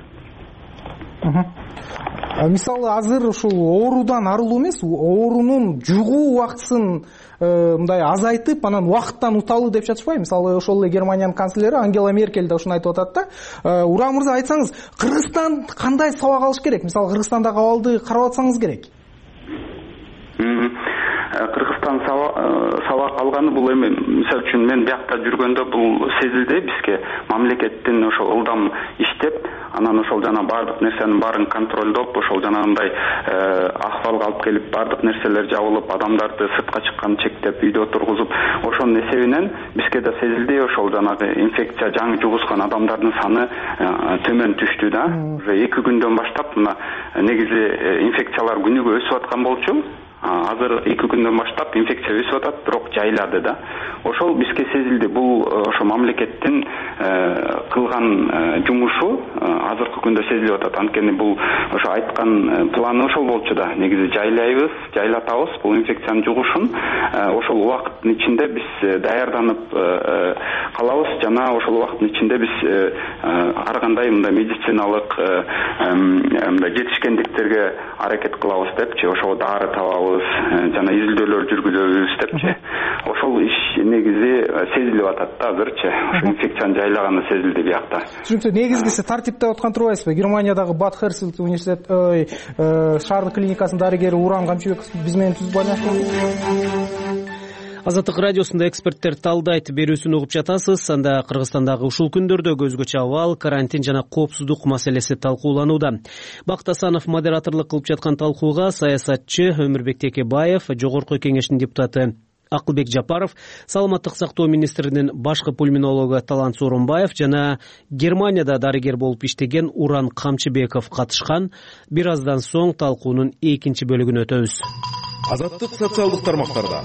Мисалы, азыр ушул оорудан арылуу эмес, оорунун жугуу убактысын мындай азайтып, анан убакыттан уталуу деп жатышпайбы? Мисалы, ошол эле Германиянын канцлери Ангела Меркель да ушуну айтып атат да. Уран мырза, айтсаңыз, Кыргызстан кандай сабак алыш керек? Мисалы, Кыргызстандагы абалды карап атсаңыз керек. Кыргызстан сабак алганы бул эми, мисалы үчүн мен биякта жүргөндө бул сезилди бизге. Мамлекеттин ошо ылдам иштеп, анан ошол жана бардык нерсенин баарын контролдоп, ошол жанагындай акыбалга алып келип, бардык нерселер жабылып, адамдарды сыртка чыккан чектеп, үйдө отургузуп, ошонун эсебинен бизге да сезилди, ошол жанагы инфекция жаңы жугузган адамдардын саны төмөн түштү да. Уже эки күндөн баштап мына негизи инфекциялар күнүгө өсүп аткан болчу. Азыр эки күндөн баштап инфекция өсүп атат, бирок жайлады да. Ошол бизге сезилди. Бул ошо мамлекеттин кылган жумушу азыркы күндө сезилип атат. Анткени бул ошо айткан планы ошол болчу да. Негизи жайлайбыз, жайлатабыз бул инфекциянын жугушун. Ошол убакыттын ичинде биз даярданып калабыз, жана ошол убакыттын ичинде биз ар кандай мындай медициналык мындай жетишкендиктерге аракет кылабыз депчи, ошого дары табабыз, жана изилдөөлөр жүргүзөбүз депчи. Ошол иш негизи сезилип атат да азырчы. Ошо инфекциянын жайлаганы сезилди биякта. Түшүнүктүү. Негизгиси тартипте аткан турбайсызбы? Германиядагы Бад Херсфилд университет шаардык клиникасынын дарыгери Уран Камчыбеков биз менен түз байланышта. Азаттык радиосунда эксперттер талдайт берүүсүн угуп жатасыз. Анда Кыргызстандагы ушул күндөрдө көзгөчө абал, карантин жана коопсуздук маселеси талкууланууда. Бакыт Асанов модераторлук кылып жаткан талкууга саясатчы Өмүрбек Текебаев, Жогорку Кеңештин депутаты Акылбек Жапаров, Саламаттык сактоо министринин башкы пульмонологу Талант Сооронбаев жана Германияда дарыгер болуп иштеген Уран Камчыбеков катышкан. Бир аздан соң талкуунун экинчи бөлүгүнө өтөбүз. Азаттык социалдык тармактарда.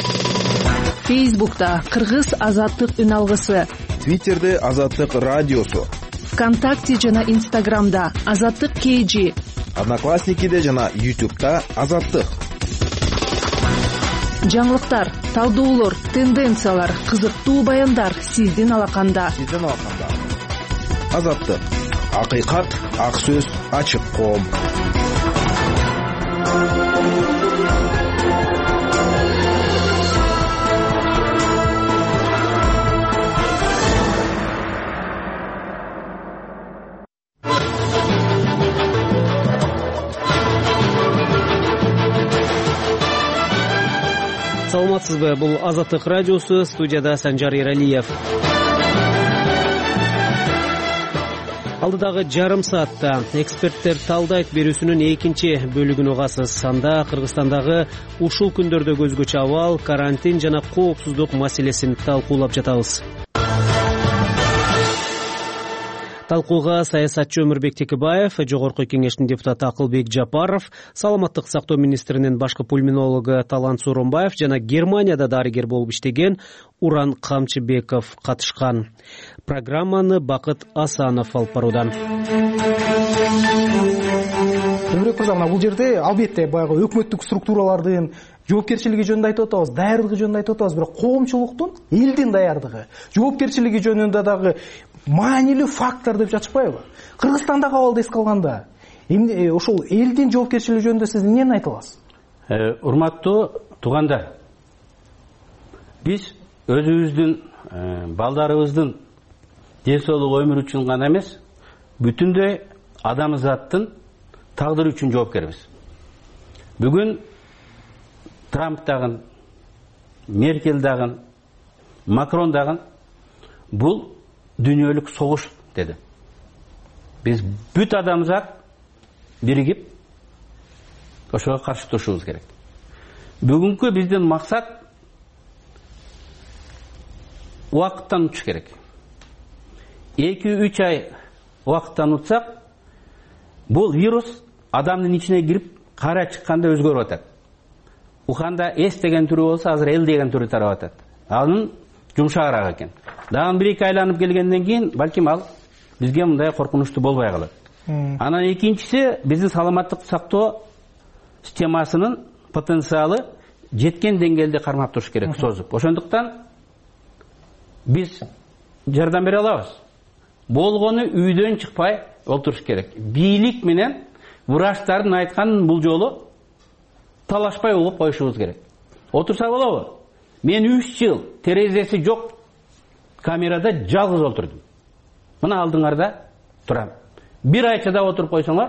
Фейсбукта Кыргыз азаттык үн алгысы, Твиттерде Азаттык радиосу, ВКонтакте жана Инстаграмда Азаттык КЖ, Одноклассникиде жана Ютубта Азаттык. Жаңылыктар, талдоолор, тенденциялар, кызыктуу баяндар сиздин алаканда. Сиздин алаканда. Азаттык. Акыйкат, ак сөз, ачык коом. Саламатсызбы, бул Азаттык радиосу, студияда Санжар Эралиев. Алдыдагы жарым саатта эксперттер талдайт берүүсүнүн экинчи бөлүгүн угасыз. Анда Кыргызстандагы ушул күндөрдө көзгөчө абал, карантин жана коопсуздук маселесин талкуулап жатабыз. Талкууга саясатчы Өмүрбек Текебаев, Жогорку Кеңештин депутаты Акылбек Жапаров, Саламаттык сактоо министринин башкы пульмонологу Талант Сооронбаев жана Германияда дарыгер болуп иштеген Уран Камчыбеков катышкан. Программаны Бакыт Асанов алып барууда. Өмүрбек мырза, мына бул жерде албетте баягы өкмөттүк структуралардын жоопкерчилиги жөнүндө айтып атабыз, даярдыгы жөнүндө айтып атабыз, бирок коомчулуктун, элдин даярдыгы, жоопкерчилиги жөнүндө дагы маанилүү фактор деп жатышпайбы? Кыргызстандагы абалды эске алганда, эмне ошол элдин жоопкерчилиги жөнүндө сиз эмнени айта аласыз? Урматтуу туугандар, биз өзүбүздүн, балдарыбыздын ден соолугу, өмүрү үчүн гана эмес, бүтүндөй адамзаттын тагдыры үчүн жоопкербиз. Бүгүн Трамп дагы, Меркель дагы, Макрон дагы бул дүйнөлүк согуш деди. Биз бүт адамзат биригип ошого каршы турушубуз керек. Бүгүнкү биздин максат убакыттан утуш керек. эки үч ай убакыттан утсак, бул вирус адамдын ичине кирип, кара чыкканда өзгөрүп атат. Уханда эс деген түрү болсо, азыр эл деген түрү тарап атат. Анын жумшагыраак экен. Дагы бир эки айланып келгенден кийин, балким ал бизге мындай коркунучтуу болбой калат. Анан экинчиси, биздин саламаттык сактоо системасынын потенциалы жеткен деңгээлде кармап туруш керек, созуп. Ошондуктан биз жардам бере алабыз. Болгону үйдөн чыкпай олтуруш керек. Бийлик менен врачтардын айтканын бул жолу талашпай угуп коюшубуз керек. Отурса болобу? Мен үч жыл терезеси жок камерада жалгыз отурдум. Мына алдыңарда турам. Бир ай чыдап отуруп койсоңор,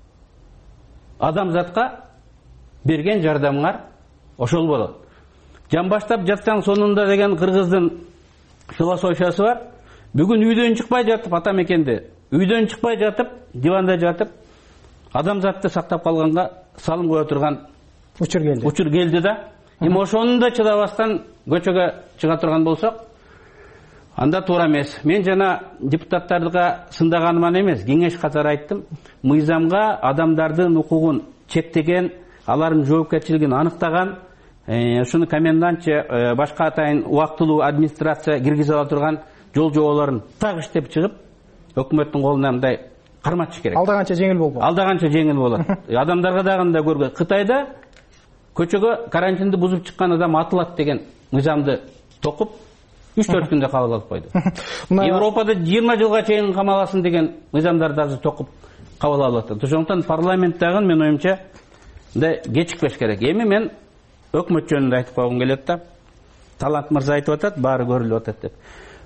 адамзатка берген жардамыңар ошол болот. Жан баштап жатсаң сонунда деген кыргыздын философиясы бар. Бүгүн үйдөн чыкпай жатып, ата мекенде үйдөн чыкпай жатып, диванда жатып, адамзатты сактап калганга салым кое турган учур келди. Учур келди да. Эми ошону да чыдабастан көчөгө чыга турган болсок, анда туура эмес. Мен жана депутаттарга сындаганыман эмес, кеңеш катары айттым. Мыйзамга адамдардын укугун чектеген, алардын жоопкерчилигин аныктаган, ошону комендантчы, башка атайын убактылуу администрация киргизе ала турган жол жоболорун так иштеп чыгып, өкмөттүн колуна мындай карматыш керек. Алдаганча жеңил болбойт. Алдаганча жеңил болот. Адамдарга дагы да көргөн. Кытайда көчөгө карантинди бузуп чыккан адам атылат деген мыйзамды токуп, үч төрт күндө кабыл алып койду. Европада жыйырма жылга чейин камаласын деген мыйзамдарды азыр токуп кабыл алып атат. Ошондуктан парламенттагы мен оюмча мындай кечикпеш керек. Эми мен өкмөт жөнүндө айтып койгум келет да. Талант мырза айтып атат, баары көрүлүп атат деп.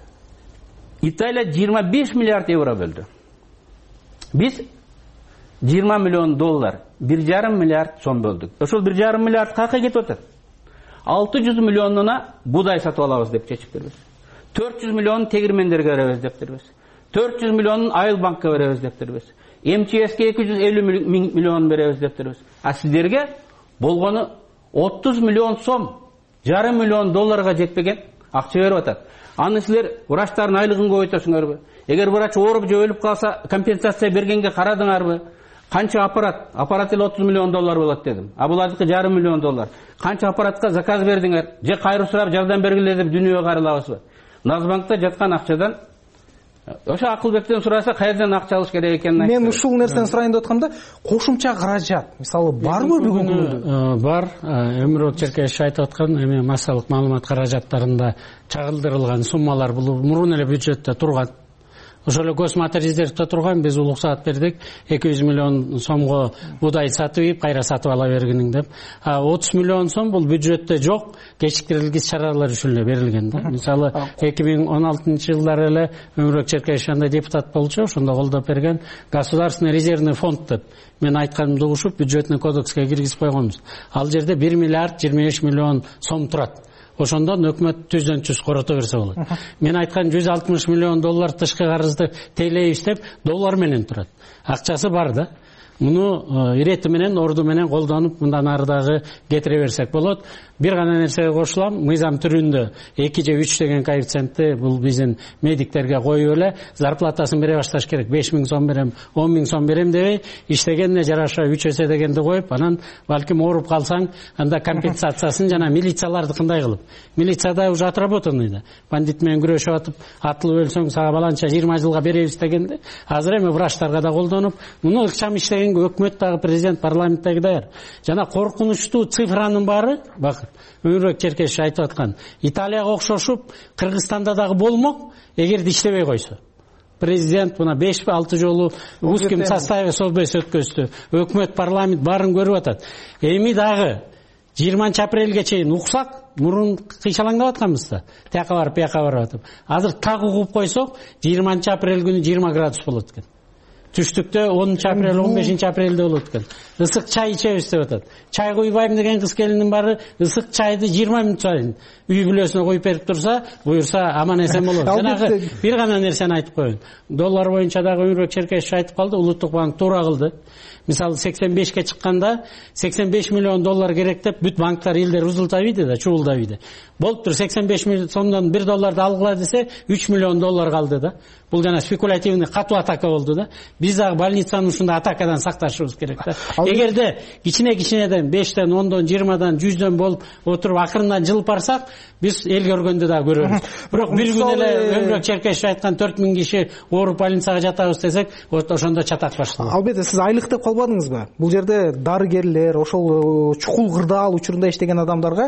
Италия жыйырма беш миллиард евро бөлдү. Биз жыйырма миллион доллар, бир жарым миллиард сом бөлдүк. Ошол бир жарым миллиард каяка кетип атат? алты жүз миллионуна будай сатып алабыз деп чечип бербиз. төрт жүз миллионун тегирмендерге беребиз деп бербиз. төрт жүз миллионун Айыл банкка беребиз деп бербиз. эм че эске эки жүз элүү миллион беребиз деп бербиз. А сиздерге болгону отуз миллион сом, жарым миллион долларга жетпеген акча берип атат. Аны силер врачтардын айлыгын көбөйтөсүңөрбү? Эгер врач ооруп же өлүп калса, компенсация бергенге карадыңарбы? Канча аппарат? Аппарат эле отуз миллион доллар болот дедим. А булардыкы жарым миллион доллар. Канча аппаратка заказ бердиңер? Же кайры сурап жардам бергиле деп дүйнөгө кайрылабызбы? Назбанкта жаткан акчадан ошо Акылбектен сураса, кайерден акча алыш керек экенин айтты. Мен ушул нерсени сурайын деп атканда, кошумча каражат, мисалы, барбы бүгүнкү күндө? Бар. Өмүрбек Черкеевич айтып аткан эми массалык маалымат каражаттарында чагылдырылган суммалар бул мурун эле бюджетте турган. ошол эле косматор резервде турган, биз уруксаат бердик эки жүз миллион сомго буудай сатып ийип кайра сатып ала бергиниң деп. отуз миллион сом бул бюджетте жок, кечиктирилгис чаралар үчүн эле берилген да. Мисалы эки миң он алтынчы жылдары эле Өмүрбек Черкешев анда депутат болчу, ошондо колдоп берген государственный резервный фонд деп мен айтканымды угушуп бюджетный кодекске киргизип койгонбуз. Ал жерде бир миллиард жыйырма беш миллион сом турат. Ошондон өкмөт түздөн түз корото берсе болот. Мен айткан жүз алтымыш миллион доллар тышкы карызды тейлейбиз деп доллар менен турат. Акчасы бар да. Муну ирети менен, орду менен колдонуп, мындан ары дагы кетире берсек болот. Бир гана нерсеге кошулам, мыйзам түрүндө эки же үч деген коэффициентти бул биздин медиктерге коюп эле зарплатасын бере башташ керек. беш миң сом берем, он миң сом берем дебей, иштегенине жараша үч эсе дегенди коюп, анан балким ооруп калсаң, анда компенсациясын жана милицияларды кандай кылып. Милицияда уже отработанный да. Бандит менен күрөшүп атып, атылып өлсөң сага баланча жыйырма жылга беребиз дегенди. Азыр эми врачтарга да колдонуп, муну ыкчам иштегенге өкмөт дагы, президент, парламенттеги даяр. Жана коркунучтуу цифранын баары, бакыт, Өмүрбек Черкешев айтып аткан, Италияга окшошуп, Кыргызстанда дагы болмок, эгерде иштебей койсо. Президент мына беш алты жолу узким составе совбез өткөздү. Өкмөт, парламент баарын көрүп атат. Эми дагы жыйырманчы апрелге чейин уксак, мурун кыйшалаңдап атканбыз да. Тияка барып, бияка барып атып. Азыр так угуп койсок, жыйырманчы апрель күнү жыйырма градус болот экен. Түштүктө онунчу апрель, он бешинчи апрелде болот экен. Ысык чай ичебиз деп атат. Чай куйбайм деген кыз келиндин баары ысык чайды жыйырма мүнөт сайын үй бүлөсүнө коюп берип турса, буюрса аман эсен болот. Жанагы бир гана нерсени айтып коеюн. Доллар боюнча дагы Өмүрбек Черкешев айтып калды, Улуттук банк туура кылды. Мисалы сексен бешке чыкканда сексен беш миллион доллар керек деп бүт банктар элдер узулта бийди да, чуулда бийди. Болуптур сексен беш миллион сомдон бир долларды алгыла десе үч миллион доллар калды да. Бул жана спекулятивный катуу атака болду да. Биз дагы больницаны ушундай атакадан сакташыбыз керек да. Эгерде кичине-кичинеден бештен, ондон, жыйырмадан, жүздөн болуп отуруп акырындан жылып барсак, биз эл көргөндү да көрөбүз. Бирок бир күн эле Өмүрбек Черкешев айткан төрт миң киши ооруп больницага жатабыз десек, ошондо чатак башталат. Албетте сиз айлык деп калбадыңызбы? Бул жерде дарыгерлер, ошол чукул кырдаал учурунда иштеген адамдарга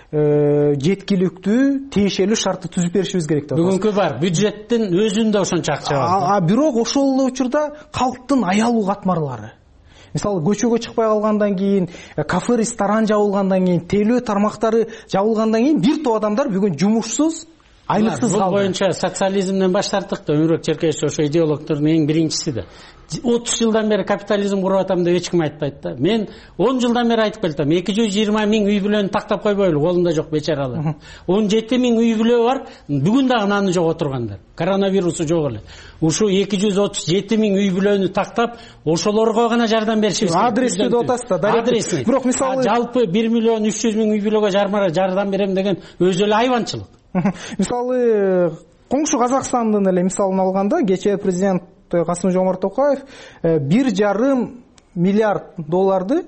жеткиликтүү, тиешелүү шартты түзүп беришибиз керек деп. Бүгүнкү бар бюджеттин өзүндө ошончо акча бар. А бирок ошол учурда калктын аялуу катмарлары, мисалы көчөгө чыкпай калгандан кийин, кафе, ресторан жабылгандан кийин, телөө тармактары жабылгандан кийин бир топ адамдар бүгүн жумушсуз, айлыксыз калды. Бул боюнча социализмден баш тарттык да. Өмүрбек Черкешев ошо идеологдордун эң биринчиси да. отуз жылдан бери капитализм куруп атам деп эч ким айтпайт да. Мен он жылдан бери айтып келатам. эки жүз жыйырма миң үй бүлөнү тактап койбойлу, колунда жок бечаралар. он жети миң үй бүлө бар, бүгүн дагы наны жок отургандар. Коронавирусу жок эле. Ушу эки жүз отуз жети миң үй бүлөнү тактап, ошолорго гана жардам беришибиз керек. Адрести деп атасыз да. Адрести. Бирок мисалы жалпы бир миллион үч жүз миң үй бүлөгө жардам берем деген өзү эле айванчылык. Мисалы коңшу Казакстандын эле мисалын алганда, кечээ президент Касым-Жомарт Токаев бир жарым миллиард долларды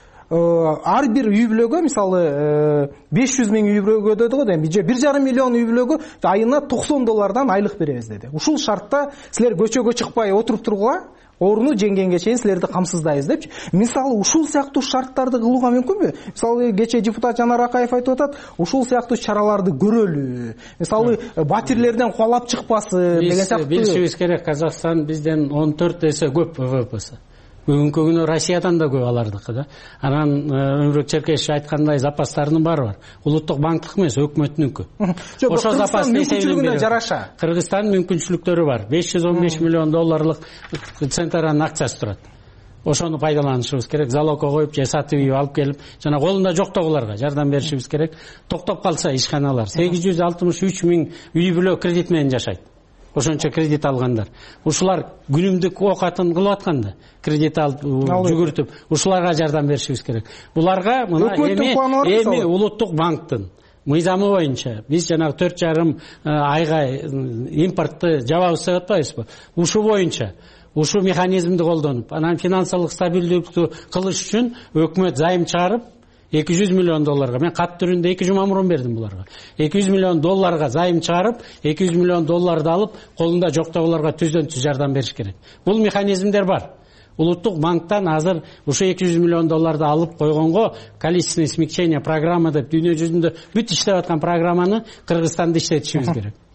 ар бир үй бүлөгө, мисалы беш жүз миң үй бүлөгө деди го, бир жарым миллион үй бүлөгө айына токсон доллардан айлык беребиз деди. Ушул шартта силер көчөгө чыкпай отуруп тургула, орну жеңгенге чейин силерди камсыздайбыз депчи. Мисалы ушул сыяктуу шарттарды кылууга мүмкүнбү? Мисалы кечээ депутат Жанар Акаев айтып атат, ушул сыяктуу чараларды көрөлү. Мисалы батирлерден куалап чыкпасы деген сыяктуу. Билишибиз керек, Казакстан бизден он төрт эсе көп ВВПсы. Бүгүнкү күнү Россиядан да көп алардыкы да. Анан Өмүрбек Черкешев айткандай запастарынын баары бар. Улуттук банктык эмес, өкмөтүнүнкү. Ошо запас мүмкүнчүлүгүнө жараша. Кыргызстандын мүмкүнчүлүктөрү бар. беш жүз он беш миллион долларлык центранын акчасы турат. Ошону пайдаланышыбыз керек. Залогко коюп, же сатып ийип алып келип, жана колунда жоктогуларга жардам беришибиз керек. Токтоп калса ишканалар сегиз жүз алтымыш үч миң үй бүлө кредит менен жашайт. Ошончо кредит алгандар. Ушулар күнүмдүк оокатын кылып атканда, кредит алып жүгүртүп, ушуларга жардам беришибиз керек. Буларга мына эми эми Улуттук банктын мыйзамы боюнча биз жанагы төрт жарым айга импортты жабабыз деп атпайбызбы? Ушу боюнча ушу механизмди колдонуп, анан финансылык стабилдүүлүктү кылыш үчүн өкмөт зайым чыгарып эки жүз миллион долларга, мен кат түрүндө эки жума мурун бердим буларга. эки жүз миллион долларга зайым чыгарып, эки жүз миллион долларды алып, колунда жоктогуларга түздөн түз жардам бериш керек. Бул механизмдер бар. Улуттук банктан азыр ушу эки жүз миллион долларды алып койгонго количественное смягчение программа деп дүйнө жүзүндө бүт иштеп аткан программаны Кыргызстанда иштетишибиз керек.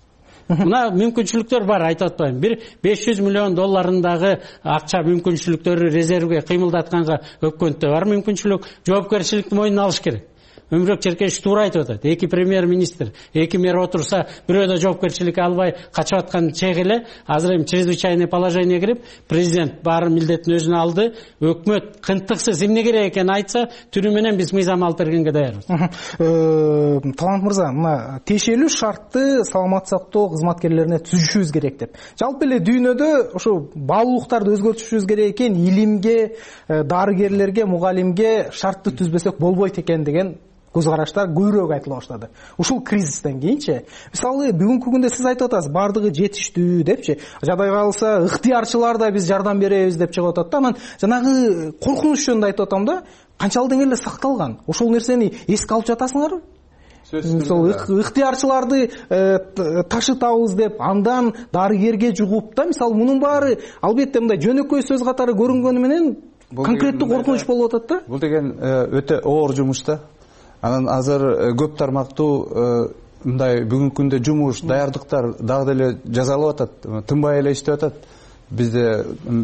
мына мүмкүнчүлүктөр бар, айтып атпайм. Бир беш жүз миллион долларындагы акча мүмкүнчүлүктөрү резервге кыймылдатканга өкмөттө бар мүмкүнчүлүк, жоопкерчиликти мойнуна алыш керек. Өмүрбек Черкешев туура айтып атат. Эки премьер-министр, эки мэр отурса, бирөө да жоопкерчилик албай качып аткан чек эле. Азыр эми чрезвычайный положение кирип, президент баарын милдетин өзүнө алды. Өкмөт кынтыксыз эмне керек экенин айтса, түрү менен биз мыйзам алып бергенге даярбыз. Талант мырза, мына тиешелүү шартты саламаттык сактоо кызматкерлерине түзүшүбүз керек деп. Жалпы эле дүйнөдө ошо баалуулуктарды өзгөртүшүбүз керек экен, илимге, дарыгерлерге, мугалимге шартты түзбөсөк болбойт экен деген көз караштар көбүрөөк айтыла баштады. Ушул кризистен кийинчи, мисалы бүгүнкү күндө сиз айтып атасыз, бардыгы жетиштүү депчи, жадай калса ыктыярчылар да биз жардам беребиз деп чыгып атат да. Анан жанагы коркунуч жөнүндө айтып атам да, канчалык деңгээлде сакталган? Ошол нерсени эске алып жатасыңарбы? Мисалы ыктыярчыларды ташытабыз деп, андан дарыгерге жугуп да, мисалы мунун баары албетте мындай жөнөкөй сөз катары көрүнгөнү менен конкреттүү коркунуч болуп атат да. Бул деген өтө оор жумуш да. Анан азыр көп тармактуу мындай бүгүнкү күндө жумуш, даярдыктар дагы деле жасалып атат, тынбай эле иштеп атат. Бизде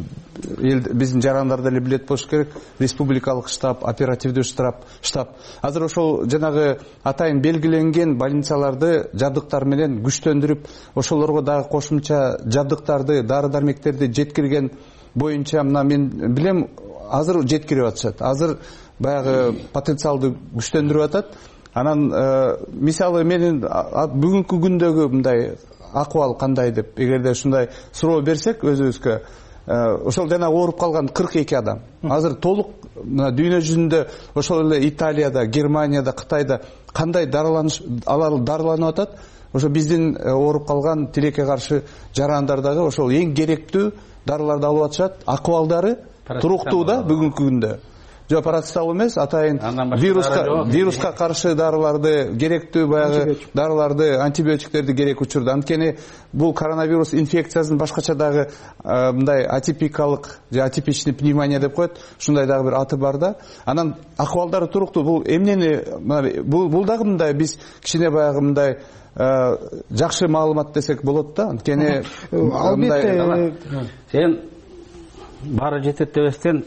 биздин жарандар деле билет болуш керек, республикалык штаб, оперативдүү штаб, штаб. Азыр ошол жанагы атайын белгиленген больницаларды жабдыктар менен күчтөндүрүп, ошолорго дагы кошумча жабдыктарды, дары-дармектерди жеткирген боюнча мына мен билем, азыр жеткирип атышат. Азыр баягы потенциалды күчтөндүрүп атат. Анан мисалы менин бүгүнкү күндөгү мындай акыбал кандай деп, эгерде ушундай суроо берсек өзүбүзгө, ошол жана ооруп калган кырк эки адам. Азыр толук дүйнө жүзүндө ошол эле Италияда, Германияда, Кытайда кандай дарыланыш алар дарыланып атат. Ошо биздин ооруп калган тилекке каршы жарандар дагы ошол эң керектүү дарыларды алып атышат. Акыбалдары туруктуу да бүгүнкү күндө. Жо парацетамол эмес, атайын вируска вируска каршы дарыларды, керектүү баягы дарыларды, антибиотиктерди керек учурда. Анткени бул коронавирус инфекциясын башкача дагы мындай атипикалык же атипичный пневмония деп коет. Ушундай дагы бир аты бар да. Анан акыбалдары туруктуу. Бул эмнени бул бул дагы мындай биз кичине баягы мындай жакшы маалымат десек болот да. Анткени албетте сен баары жетет дебестен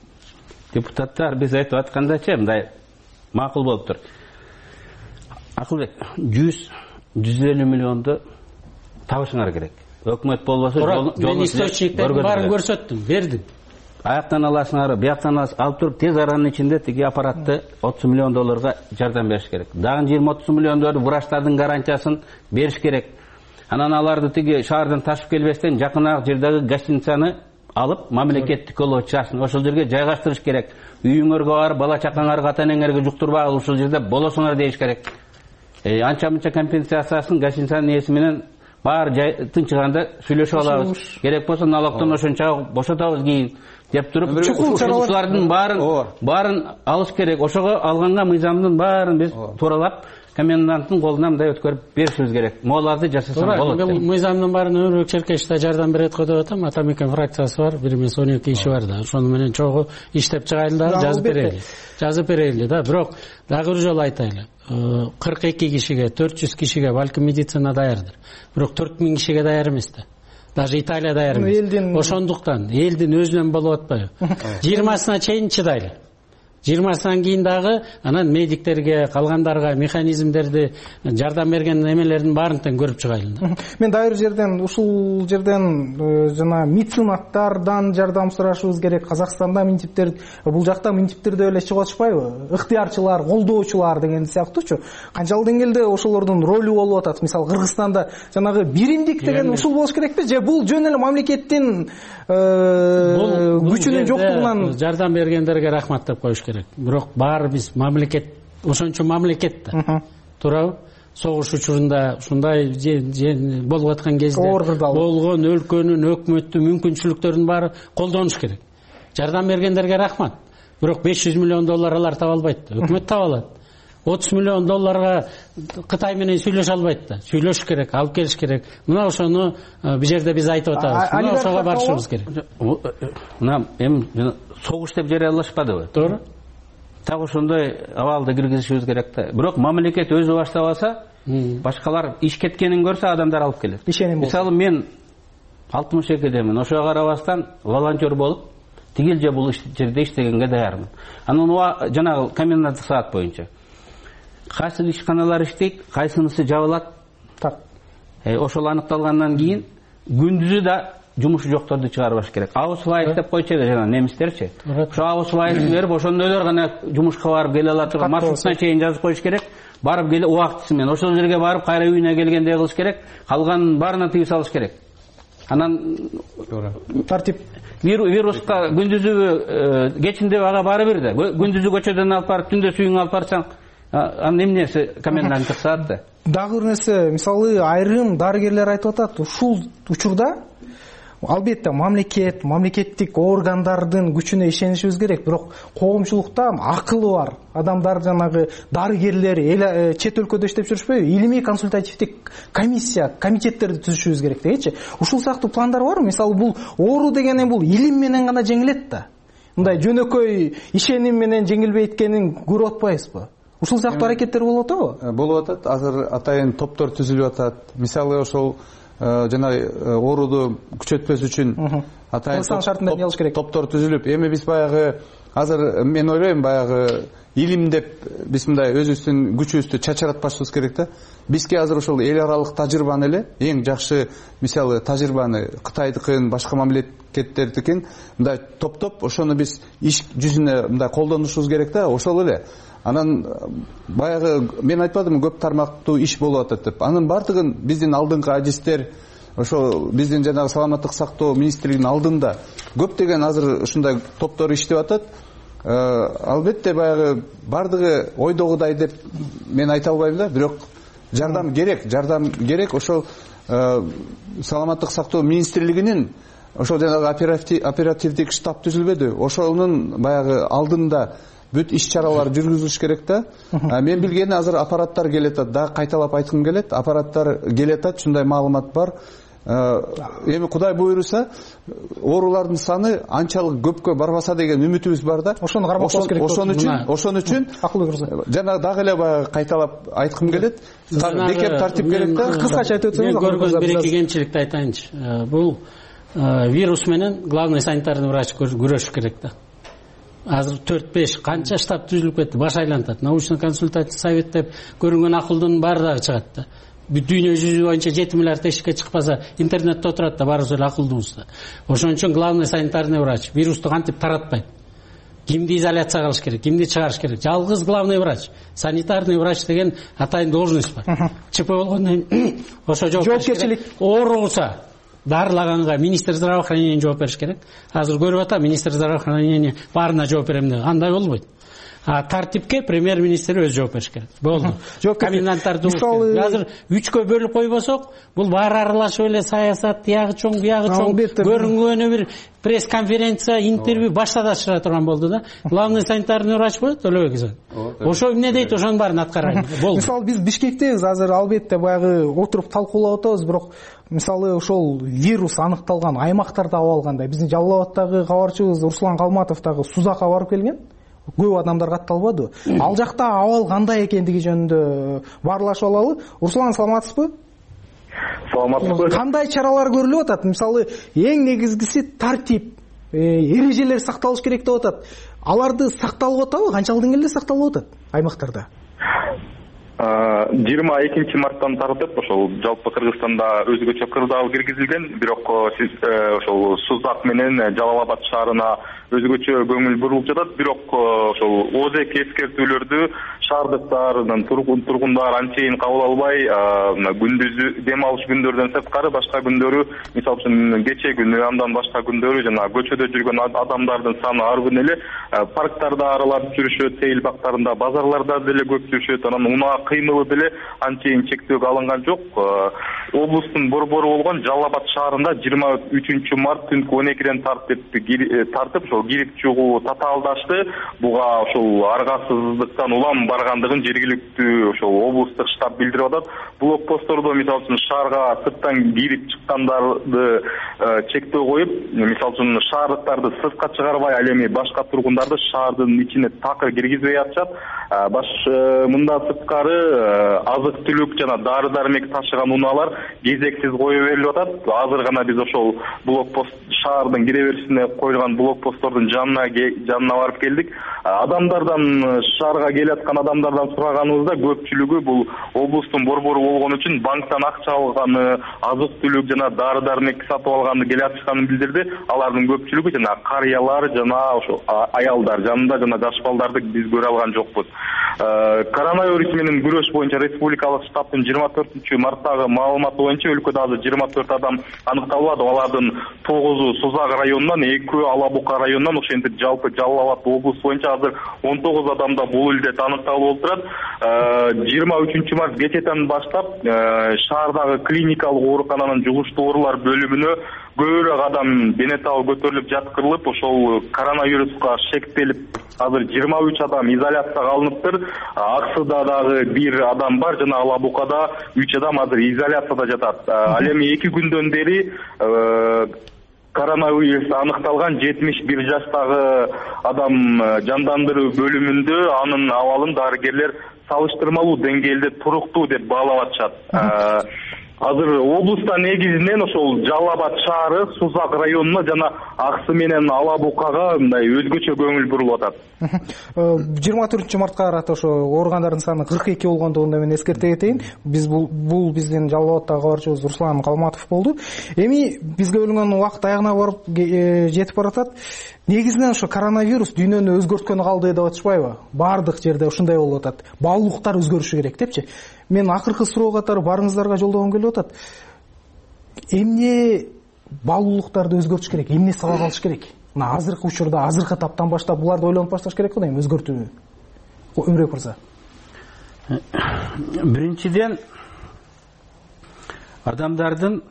депутаттар биз айтып аткандачы мындай макул болуп тур. Акылбек, жүз жүз элүү миллионду табышыңар керек. Өкмөт болбосо жолун мен источниктердин баарын көрсөттүм, бердим. Аяктан аласыңар, бияктан аласың, алып туруп тез аранын ичинде тиги аппаратты отуз миллион долларга жардам бериш керек. Дагы жыйырма отуз миллион доллар врачтардын гарантиясын бериш керек. Анан аларды тиги шаардан ташып келбестен жакынагы жердеги гостиницаны алып, мамлекеттик колочасын ошол жерге жайгаштырыш керек. Үйүңөргө барып, бала чакаңарга, ата-энеңерге жуктурбагыл, ушул жерде болосуңар дейиш керек. Э, анча-мынча компенсациясын гостиницанын ээси менен баары жай тынчыганда сүйлөшүп алабыз. Керек болсо налогтон ошонча бошотобуз кийин деп туруп, ушулардын баарын баарын алыш керек. Ошого алганга мыйзамдын баарын биз тууралап коменданттын колуна мындай өткөрүп беришибиз керек. Могуларды жасасаң болот. Бул мыйзамдын баарын Өмүрбек Черкешев да жардам берет го деп атам. Атамекен фракциясы бар, бир миң он эки иши бар да. Ошону менен чогуу иштеп чыгайлы да, жазып берели. Жазып берели да. Бирок дагы бир жолу айтайлы. кырк эки кишиге, төрт жүз кишиге балким медицина даярдыр. Бирок төрт миң кишиге даяр эмес да. Даже Италия даяр эмес. Ошондуктан элдин өзүнөн болуп атпайбы? жыйырмасына чейин чыдайлы. жыйырмасынан кийин дагы анан медиктерге, калгандарга механизмдерди жардам берген эмелердин баарын тең көрүп чыгайлы. Мен дайыр жерден ушул жерден жана меценаттардан жардам сурашыбыз керек. Казакстанда минтиптер, бул жакта минтиптерде эле чыгып атышпайбы? Ыктыярчылар, колдоочулар деген сыяктуучу. Канчалык деңгээлде ошолордун ролу болуп атат? Мисалы Кыргызстанда жанагы биримдик деген ушул болуш керекпи? Же бул жөн эле мамлекеттин күчүнүн жоктугунан жардам бергендерге рахмат деп коюш керек. Бирок баары биз мамлекет, ошончо мамлекет да. Туурабы? Согуш учурунда ушундай болуп аткан кезде болгон өлкөнүн, өкмөттүн мүмкүнчүлүктөрүнүн баары колдонуш керек. Жардам бергендерге рахмат. Бирок беш жүз миллион доллар алар таба албайт. Өкмөт таба алат. отуз миллион долларга Кытай менен сүйлөшө албайт да. Сүйлөш керек, алып келиш керек. Мына ошону бул жерде биз айтып атабыз. Мына ошого барышыбыз керек. Мына эми согуш деп жарыялашпадыбы? Туура. Так ошондой абалды киргизишибиз керек да. Бирок мамлекет өзү баштап алса, Башкалар иш кеткенин көрсө адамдар алып келет. Мисалы мен алтымыш экидемин. Ошого карабастан волонтер болуп, тигил же бул жерде иштегенге даярмын. Анан жанагы коменданттык саат боюнча кайсы ишканалар иштейт, кайсынысы жабылат. Так. Ошол аныкталгандан кийин күндүзү да жумуш жокторду чыгарбаш керек. Аусвайс деп койчу эле жана немистерчи. Ошо аусвайс берип, ошондойлор гана жумушка барып келе ала турган, маршрутуна чейин жазып коюш керек. Барып келе убактысы менен ошол жерге барып кайра үйүнө келгендей кылыш керек. Калганын баарына тыюу салыш керек. Анан тартип вируска күндүзү кечинде ага баары бир да. Күндүзү көчөдөн алып барып, түндө сүйүңө алып барсаң, анын эмнеси коменданттык саат да. Дагы бир нерсе, мисалы айрым дарыгерлер айтып атат, ушул учурда албетте мамлекет, мамлекеттик органдардын күчүнө ишенишибиз керек, бирок коомчулукта акылы бар адамдар, жанагы дарыгерлер чет өлкөдө иштеп жүрүшпөйбү? Илимий консультативдик комиссия, комитеттерди түзүшүбүз керек дегичи. Ушул сыяктуу пландар барбы? Мисалы бул оору деген бул илим менен гана жеңилет да. Мындай жөнөкөй ишеним менен жеңилбейт экенин көрүп атпайбызбы? Ушул сыяктуу аракеттер болуп атабы? Болуп атат. Азыр атайын топтор түзүлүп атат. Мисалы ошол жана ооруду күчөтпөс үчүн атайын топтор түзүлүп, эми биз баягы азыр мен ойлойм, баягы илим деп биз мындай өзүбүздүн күчүбүздү чачыратпашыбыз керек да. Бизге азыр ошол эл аралык тажрыйбаны эле, эң жакшы мисалы тажрыйбаны Кытайдыкын, башка мамлекеттердикин мындай топтоп, ошону биз иш жүзүнө мындай колдонушубуз керек да, ошол эле. Анан баягы мен айтпадымбы, көп тармактуу иш болуп атат деп. Анын бардыгын биздин алдыңкы адистер, ошо биздин жанагы саламаттык сактоо министрлигинин алдында көптөгөн азыр ушундай топтор иштеп атат. Албетте баягы бардыгы ойдогудай деп мен айта албайм да, бирок жардам керек, жардам керек. Ошол саламаттык сактоо министрлигинин ошол жанагы оперативдик штаб түзүлбөдү, ошонун баягы алдында бүт иш-чаралар жүргүзүлүш керек да. Мен билгени азыр аппараттар келетат, да кайталап айткым келет, аппараттар келетат, ушундай маалымат бар. Эми Кудай буйруса, оорулардын саны анчалык көпкө барбаса деген үмүтүбүз бар да. Ошону кармакчылык керек. Ошон үчүн, ошон үчүн жана дагы эле баягы кайталап айткым келет. Бекем тартип керек да. Кыскача айтып өтсөңүз. Мен көргөн бир-эки кемчиликти айтайынчы. Бул вирус менен главный санитарный врач күрөшүш керек да. Азыр төрт беш канча штаб түзүлүп кетти, баш айлантат. Научно консультативдик совет деп көрүнгөн акылдын баары дагы чыгат да. Дүйнө жүзү боюнча жети миллиард эшикке чыкпаса, интернетте отурат да, баарыбыз эле акылдуубузда. Ошон үчүн главный санитарный врач вирусту кантип таратпайт, кимди изоляция кылыш керек, кимди чыгарыш керек. Жалгыз главный врач, санитарный врач деген атайын должность бар. ЧП болгондон кийин ошо жоопкерчилик. Ооруса дарылаганга министр здравоохранения жооп бериш керек. Азыр көрүп атам, министр здравоохранения баарына жооп берем деп, андай болбойт. А тартипке премьер-министр өз жооп бериш керек. Болду. Коменданттарды азыр үчкө бөлүп койбосок, бул баары аралашып эле саясат, тиягы чоң, биягы чоң, көрүнгөнү бир пресс-конференция, интервью башта чыга турган болду да. Главный санитарный врач болот, өлөбөк экен. Ошо эмне дейт, ошонун баарын аткарайын. Болду. Мисалы биз Бишкектебиз, азыр албетте баягы отуруп талкуулап атабыз, бирок мисалы ошол вирус аныкталган аймактарда абал кандай? Биздин Жалал Абадтагы кабарчыбыз Руслан Калматов дагы Сузакка барып келген. Көп адамдар катталбады. Ал жакта абал кандай экендиги жөнүндө баарлашып алалы. Руслан, саламатсызбы? Саламатсызбы. Кандай чаралар көрүлүп атат? Мисалы, эң негизгиси тартип, эрежелер сакталыш керек деп атат. Аларды сакталып атабы? Канчалык деңгээлде сакталып атат аймактарда? жыйырма экинчи марттан тартып ошол жалпы Кыргызстанда өзгөчө кырдаал киргизилген, бирок ошол Сузак менен Жалал Абад шаарына өзгөчө көңүл бурулуп жатат. Бирок ошол ОЗЕК эскертүүлөрдү шаардыктардын тургундар анчейин кабыл албай, күндүзү дем алыш күндөрдөн сырткары башка күндөрү, мисалы үчүн кече күнү, андан башка күндөрү жана көчөдө жүргөн адамдардын саны ар күнү эле парктарда аралап жүрүшөт, сейил бактарында, базарларда деле көп жүрүшөт. Анан унаа кыймылы деле анчейин чектөөгө алынган жок. Облустун борбору болгон Жалал Абад шаарында жыйырма үчүнчү март түнкү он экиден тартып тартып ошол ошол кирип чыгуу татаалдашты. Буга ошол аргасыздыктан улам баргандыгын жергиликтүү ошол облустук штаб билдирип атат. Блокпосттордо мисалы үчүн шаарга сырттан кирип чыккандарды чектөө коюп, мисалы үчүн шаардыктарды сыртка чыгарбай, ал эми башка тургундарды шаардын ичине такыр киргизбей атышат. Баш мындан сырткары азык түлүк жана дары дармек ташыган унаалар кезексиз кое берилип атат. Азыр гана биз ошол блокпост шаардын кире беришине коюлган блокпосттордун жанына жанына барып келдик. Адамдардан, шаарга келаткан адамдардан сураганыбызда көпчүлүгү бул облустун борбору болгон үчүн банктан акча алганы, азык түлүк жана дары дармек сатып алганды келатышканын билдирди. Алардын көпчүлүгү жана карыялар жана ошо аялдар жанында жана жаш балдарды биз көрө алган жокпуз. Коронавирус менен күрөш боюнча республикалык штабтын жыйырма төртүнчү марттагы маалыматы боюнча өлкөдө азыр жыйырма төрт адам аныкталып, алардын тогузу Сузак районунан, экөө Ала Бука районунан, ошентип жалпы Жалал Абад облусу боюнча азыр он тогуз адамда бул илдет аныкталып болуп турат. жыйырма үчүнчү март кечетен баштап шаардагы клиникалык оорукананын жугуштуу оорулар бөлүмүнө көбүрөөк адам дене табы көтөрүлүп жаткырылып, ошол коронавируска шектелип, азыр жыйырма үч адам изоляцияга алыныптыр. Аксыда дагы бир адам бар жана Ала Букада үч адам азыр изоляцияда жатат. Ал эми эки күндөн бери коронавирус аныкталган жетимиш бир жаштагы адам жандандыруу бөлүмүндө, анын абалын дарыгерлер салыштырмалуу деңгээлде туруктуу деп баалап атышат. Азыр облуста негизинен ошол Жалал Абад шаары, Сузак районуна жана Аксы менен Ала Букага мындай өзгөчө көңүл бурулуп атат. жыйырма төртүнчү мартка карата ошо ооругандардын саны кырк эки болгондугун да мен эскерте кетейин. Биз бул бул биздин Жалал Абадтагы кабарчыбыз Руслан Калматов болду. Эми бизге бөлүнгөн убакыт аягына барып жетип баратат. Негизинен ошо коронавирус дүйнөнү өзгөрткөнү калды деп атышпайбы? Бардык жерде ушундай болуп атат. Баалуулуктар өзгөрүшү керек депчи. Мен акыркы суроо катары барыңыздарга жолдогом келип атат. Эмне баалуулуктарды өзгөртүш керек? Эмне сабак алыш керек? Мына азыркы учурда, азыркы таптан баштап буларды ойлонуп башташ керек го, эми өзгөртүүнү. Өмүрөк мырза. Биринчиден, адамдардын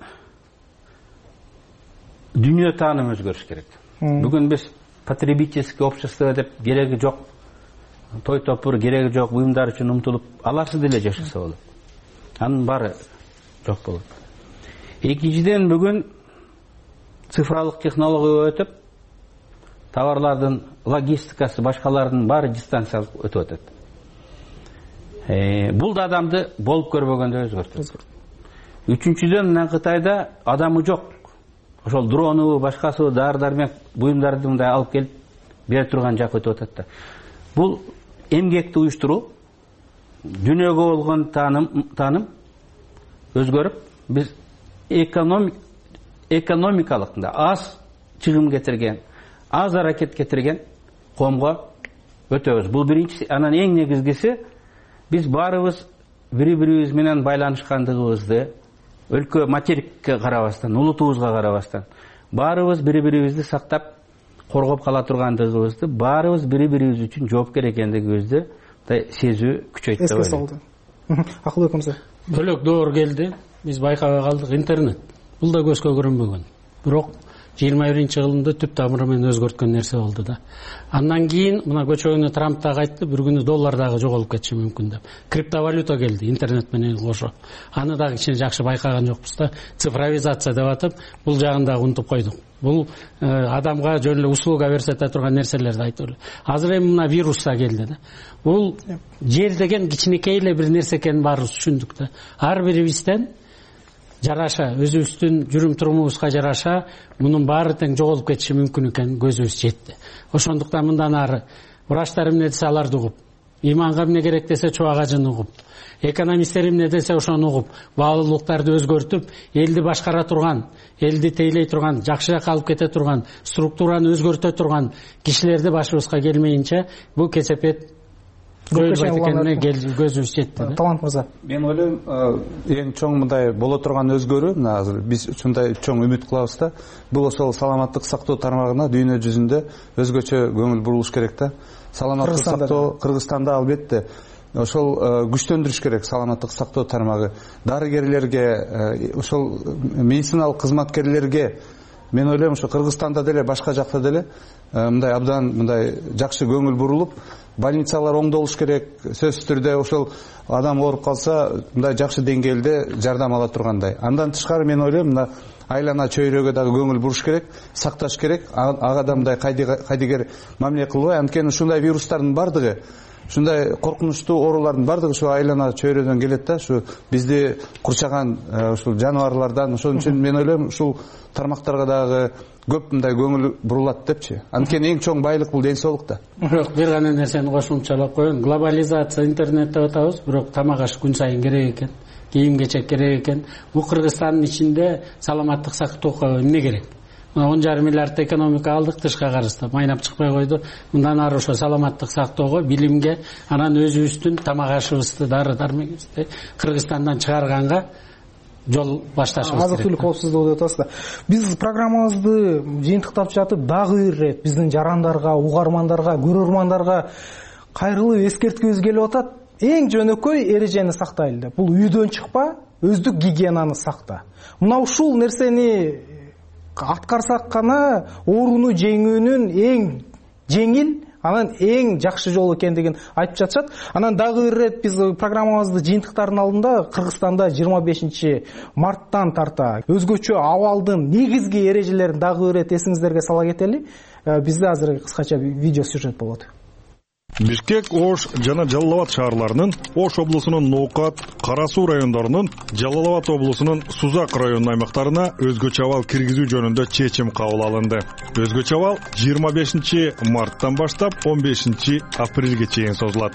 дүйнө таанымы өзгөрүш керек. Бүгүн биз потребительский общество деп кереги жок, той топур кереги жок буюмдар үчүн умтулуп аларсыз деле жашаса болот. Анын баары жок болот. Экинчиден, бүгүн цифралык технология өтүп, товарлардын логистикасы, башкалардын баары дистанциялык өтүп атат. Э, бул да адамды болуп көрбөгөндө өзгөртөт. Үчүнчүдөн, мына Кытайда адамы жок. Ошол дрону, башкасы, дары дармек буюмдарды мындай алып келип бере турган жак өтүп атат да. Бул эмгекти уюштуруу, дүйнөгө болгон тааным, тааным өзгөрүп, биз экономик экономикалык да аз чыгым кетирген, аз аракет кетирген коомго өтөбүз. Бул биринчиси. Анан эң негизгиси, биз баарыбыз бири-бирибиз менен байланышкандыгыбызды, өлкө материкке карабастан, улутубузга карабастан, баарыбыз бири-бирибизди сактап, коргоп кала тургандыгыбызды, баарыбыз бири-бирибиз үчүн жоопкер экендигибизди сезүү күчөйт деп ойлойм. Акылбек мырза. Бөлөк доор келди. Биз байкабай калдык, интернет. Бул да көзгө көрүнбөгөн. Бирок жыйырма биринчи жылында түп тамыры менен өзгөрткөн нерсе болду да. Андан кийин мына көчөгөнү Трамп дагы айтты, бир күнү доллар дагы жоголуп кетиши мүмкүн деп. Криптовалюта келди, интернет менен кошо. Аны дагы кичине жакшы байкаган жокпуз да. Цифровизация деп атып, бул жагын дагы унутуп койдук. Бул адамга жөн эле услуга көрсөтө турган нерселерди айтып. Азыр эми мына вирус да келди да. Бул жер деген кичинекей эле бир нерсе экенин баарыбыз түшүндүк да. Ар бирибизден жараша, өзүбүздүн жүрүм турумубузга жараша мунун баары тең жоголуп кетиши мүмкүн экенин көзүбүз жетти. Ошондуктан мындан ары врачтар эмне десе аларды угуп, иманга эмне керек десе чубак ажын угуп, экономисттер эмне десе ошону угуп, баалуулуктарды өзгөртүп, элди башкара турган, элди тейлей турган, жакшы жакка алып кете турган, структураны өзгөртө турган кишилерди башыбызга келмейинче бул кесепет көзүбүз жетти. Талант мырза. Мен ойлойм, эң чоң мындай боло турган өзгөрүү, мына азыр биз ушундай чоң үмүт кылабыз да, бул ошол саламаттык сактоо тармагына дүйнө жүзүндө өзгөчө көңүл бурулуш керек да. Саламаттык сактоо Кыргызстанда албетте ошол күчтөндүрүш керек саламаттык сактоо тармагы. Дарыгерлерге, ошол медициналык кызматкерлерге мен ойлойм ошо Кыргызстанда деле башка жакта деле мындай абдан мындай жакшы көңүл бурулуп, больницалар оңдолуш керек, сөзсүз түрдө ошол адам ооруп калса мындай жакшы деңгээлде жардам ала тургандай. Андан тышкары мен ойлойм мына айлана чөйрөгө дагы көңүл буруш керек, сакташ керек, ага да мындай кайдыгер мамиле кылбай, анткени ушундай вирустардын бардыгы, ушундай коркунучтуу оорулардын бардыгы ушу айлана чөйрөдөн келет да, ушу бизди курчаган ушул жаныбарлардан. Ошон үчүн мен ойлойм ушул тармактарга дагы көп мындай көңүл бурулат депчи. Анткени эң чоң байлык бул ден соолук да. Бирок бир гана нерсени кошумчалап коеюн. Глобализация, интернет деп атабыз, бирок тамак аш күн сайын керек экен, кийим кечек керек экен. Бул Кыргызстандын ичинде саламаттык сактоого эмне керек? он жарым миллиард экономика алдык тышка карызды, майнап чыкпай койду. Мындан ары ошо саламаттык сактоого, билимге, анан өзүбүздүн тамак ашыбызды, дары дармегибизди Кыргызстандан чыгарганга жол башташыбыз керек. Азык түлүк коопсуздугу деп атасыздар. Биз программабызды жыйынтыктап жатып дагы бир ирет биздин жарандарга, угармандарга, көрөрмандарга кайрылуу эскерткибиз келип атат. Эң жөнөкөй эрежени сактайлы деп. Бул үйдөн чыкпа, өздүк гигиенаны сакта. Мына ушул нерсени аткарсак гана ооруну жеңүүнүн эң жеңил, анан эң жакшы жол экендигин айтып жатышат. Анан дагы бир ирет биз программабызды жыйынтыктардын алдында Кыргызстанда жыйырма бешинчи марттан тарта өзгөчө абалдын негизги эрежелерин дагы бир ирет эсиңиздерге сала кетели. Бизде азыр кыскача видео сюжет болот. Бишкек, Ош жана Жалал Абад шаарларынын, Ош облусунун Ноокат, Кара Суу райондорунун, Жалал Абад облусунун Сузак районунун аймактарына өзгөчө абал киргизүү жөнүндө чечим кабыл алынды. Өзгөчө абал жыйырма бешинчи марттан баштап он бешинчи апрелге чейин созулат.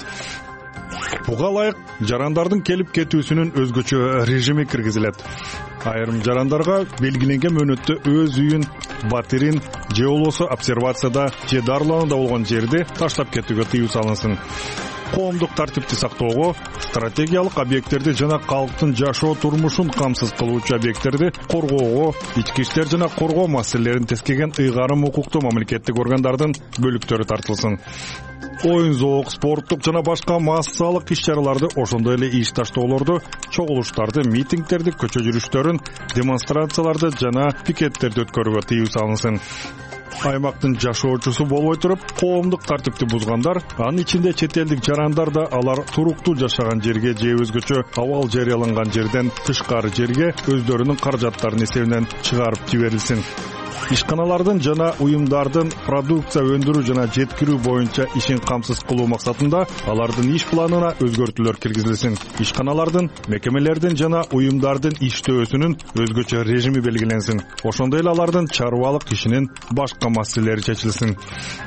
Буга ылайык жарандардын келип кетүүсүнүн өзгөчө режими киргизилет. Айрым жарандарга белгиленген мөөнөттө өз үйүн, батирин же болбосо обсервацияда же дарыланууда болгон жерди таштап кетүүгө тыюу салынсын. Коомдук тартипти сактоого, стратегиялык объекттерди жана калктын жашоо турмушун камсыз кылуучу объекттерди коргоого, ички иштер жана коргоо маселелерин тескеген ыйгарым укуктуу мамлекеттик органдардын бөлүктөрү тартылсын. Оюн, зоок, спорттук жана башка массалык иш-чараларды, ошондой эле иш таштоолорду, чогулуштарды, митингдерди, көчө жүрүштөрүн, демонстрацияларды жана пикеттерди өткөрүүгө тыюу салынсын. Аймактын жашоочусу болбой туруп, коомдук тартипти бузгандар, анын ичинде чет элдик жарандар да алар туруктуу жашаган жерге же өзгөчө абал жарыяланган жерден тышкары жерге өздөрүнүн каражаттарынын эсебинен чыгарып жиберилсин. Ишканалардын жана уюмдардын продукция өндүрүү жана жеткирүү боюнча ишин камсыз кылуу максатында алардын иш планына өзгөртүүлөр киргизилсин. Ишканалардын, мекемелердин жана уюмдардын иштөөсүнүн өзгөчө режими белгиленсин. Ошондой эле алардын чарбалык ишинин башка маселелери чечилсин.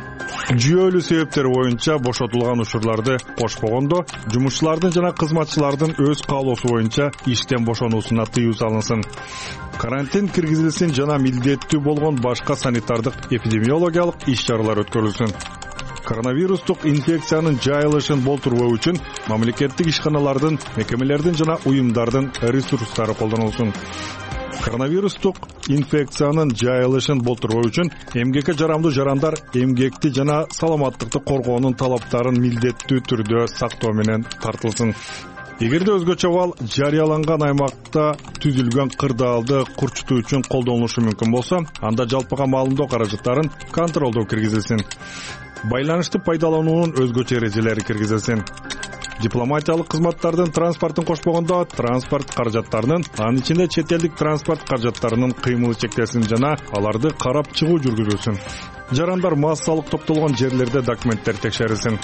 Жүйөлүү себептер боюнча бошотулган учурларды кошпогондо, жумушчулардын жана кызматчылардын өз каалоосу боюнча иштен бошонуусуна тыюу салынсын. Карантин киргизилсин жана милдеттүү болгон башка санитардык эпидемиологиялык иш-чаралар өткөрүлсүн. Коронавирустук инфекциянын жайылышын болтурбоо үчүн мамлекеттик ишканалардын, мекемелердин жана уюмдардын ресурстары колдонулсун. Коронавирустук инфекциянын жайылышын болтурбоо үчүн эмгекке жарамдуу жарандар эмгекти жана саламаттыкты коргоонун талаптарын милдеттүү түрдө сактоо менен тартылсын. Эгерде өзгөчө абал жарыяланган аймакта түзүлгөн кырдаалды курчутуу үчүн колдонулушу мүмкүн болсо, анда жалпыга маалымдоо каражаттарын контролдоо киргизилсин. Байланышты пайдалануунун өзгөчө эрежелери киргизилсин. Дипломатиялык кызматтардын транспортун кошпогондо транспорт каражаттарынын, анын ичинде чет элдик транспорт каражаттарынын кыймылы чектелсин жана аларды карап чыгуу жүргүзүлсүн. Жарандар массалык топтолгон жерлерде документтер текшерилсин.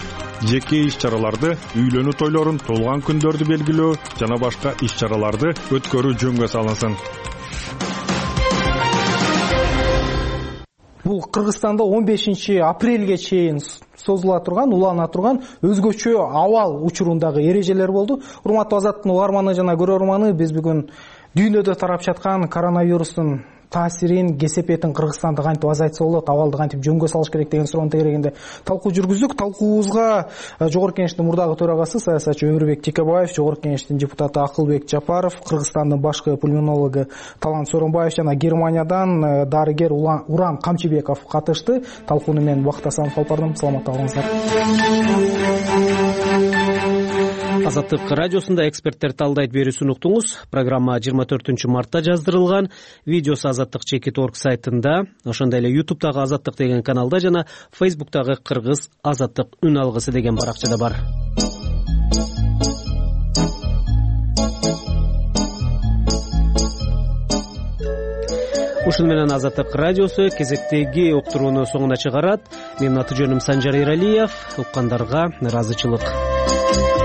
Жеке иш-чараларды, үйлөнүү тойлорун, туулган күндөрдү белгилөө жана башка иш-чараларды өткөрүү жөнгө салынсын. Бул Кыргызстанда он бешинчи апрелге чейин созула турган, улана турган өзгөчө абал учурундагы эрежелер болду. Урматтуу Азаттын угарманы жана көрөрманы, биз бүгүн дүйнөдө тарап жаткан коронавирустун таасирин, кесепетин Кыргызстанда кантип азайтса болот, абалды кантип жөнгө салыш керек деген суроонун тегерегинде талкуу жүргүздүк. Талкуубузга Жогорку Кеңештин мурдагы төрагасы саясатчы Өмүрбек Текебаев, Жогорку Кеңештин депутаты Акылбек Жапаров, Кыргызстандын башкы пульмонологу Талант Сооронбаев жана Германиядан дарыгер Уран Камчыбеков катышты. Талкууну мен Бактасан алып бардым. Саламатта калыңыздар. Азаттык радиосунда эксперттер талдайт берүүсүн уктуңуз. Программа жыйырма төртүнчү мартта жаздырылган. Видеосу Азаттык чекит орг сайтында, ошондой эле ютубтагы Азаттык деген каналда жана фейсбуктагы Кыргыз Азаттык үн алгысы деген баракчада бар. Ушун менен Азаттык радиосу кезектеги уктурууну соңуна чыгарат. Менин аты жөнүм Санжар Эралиев. Уккандарга ыраазычылык.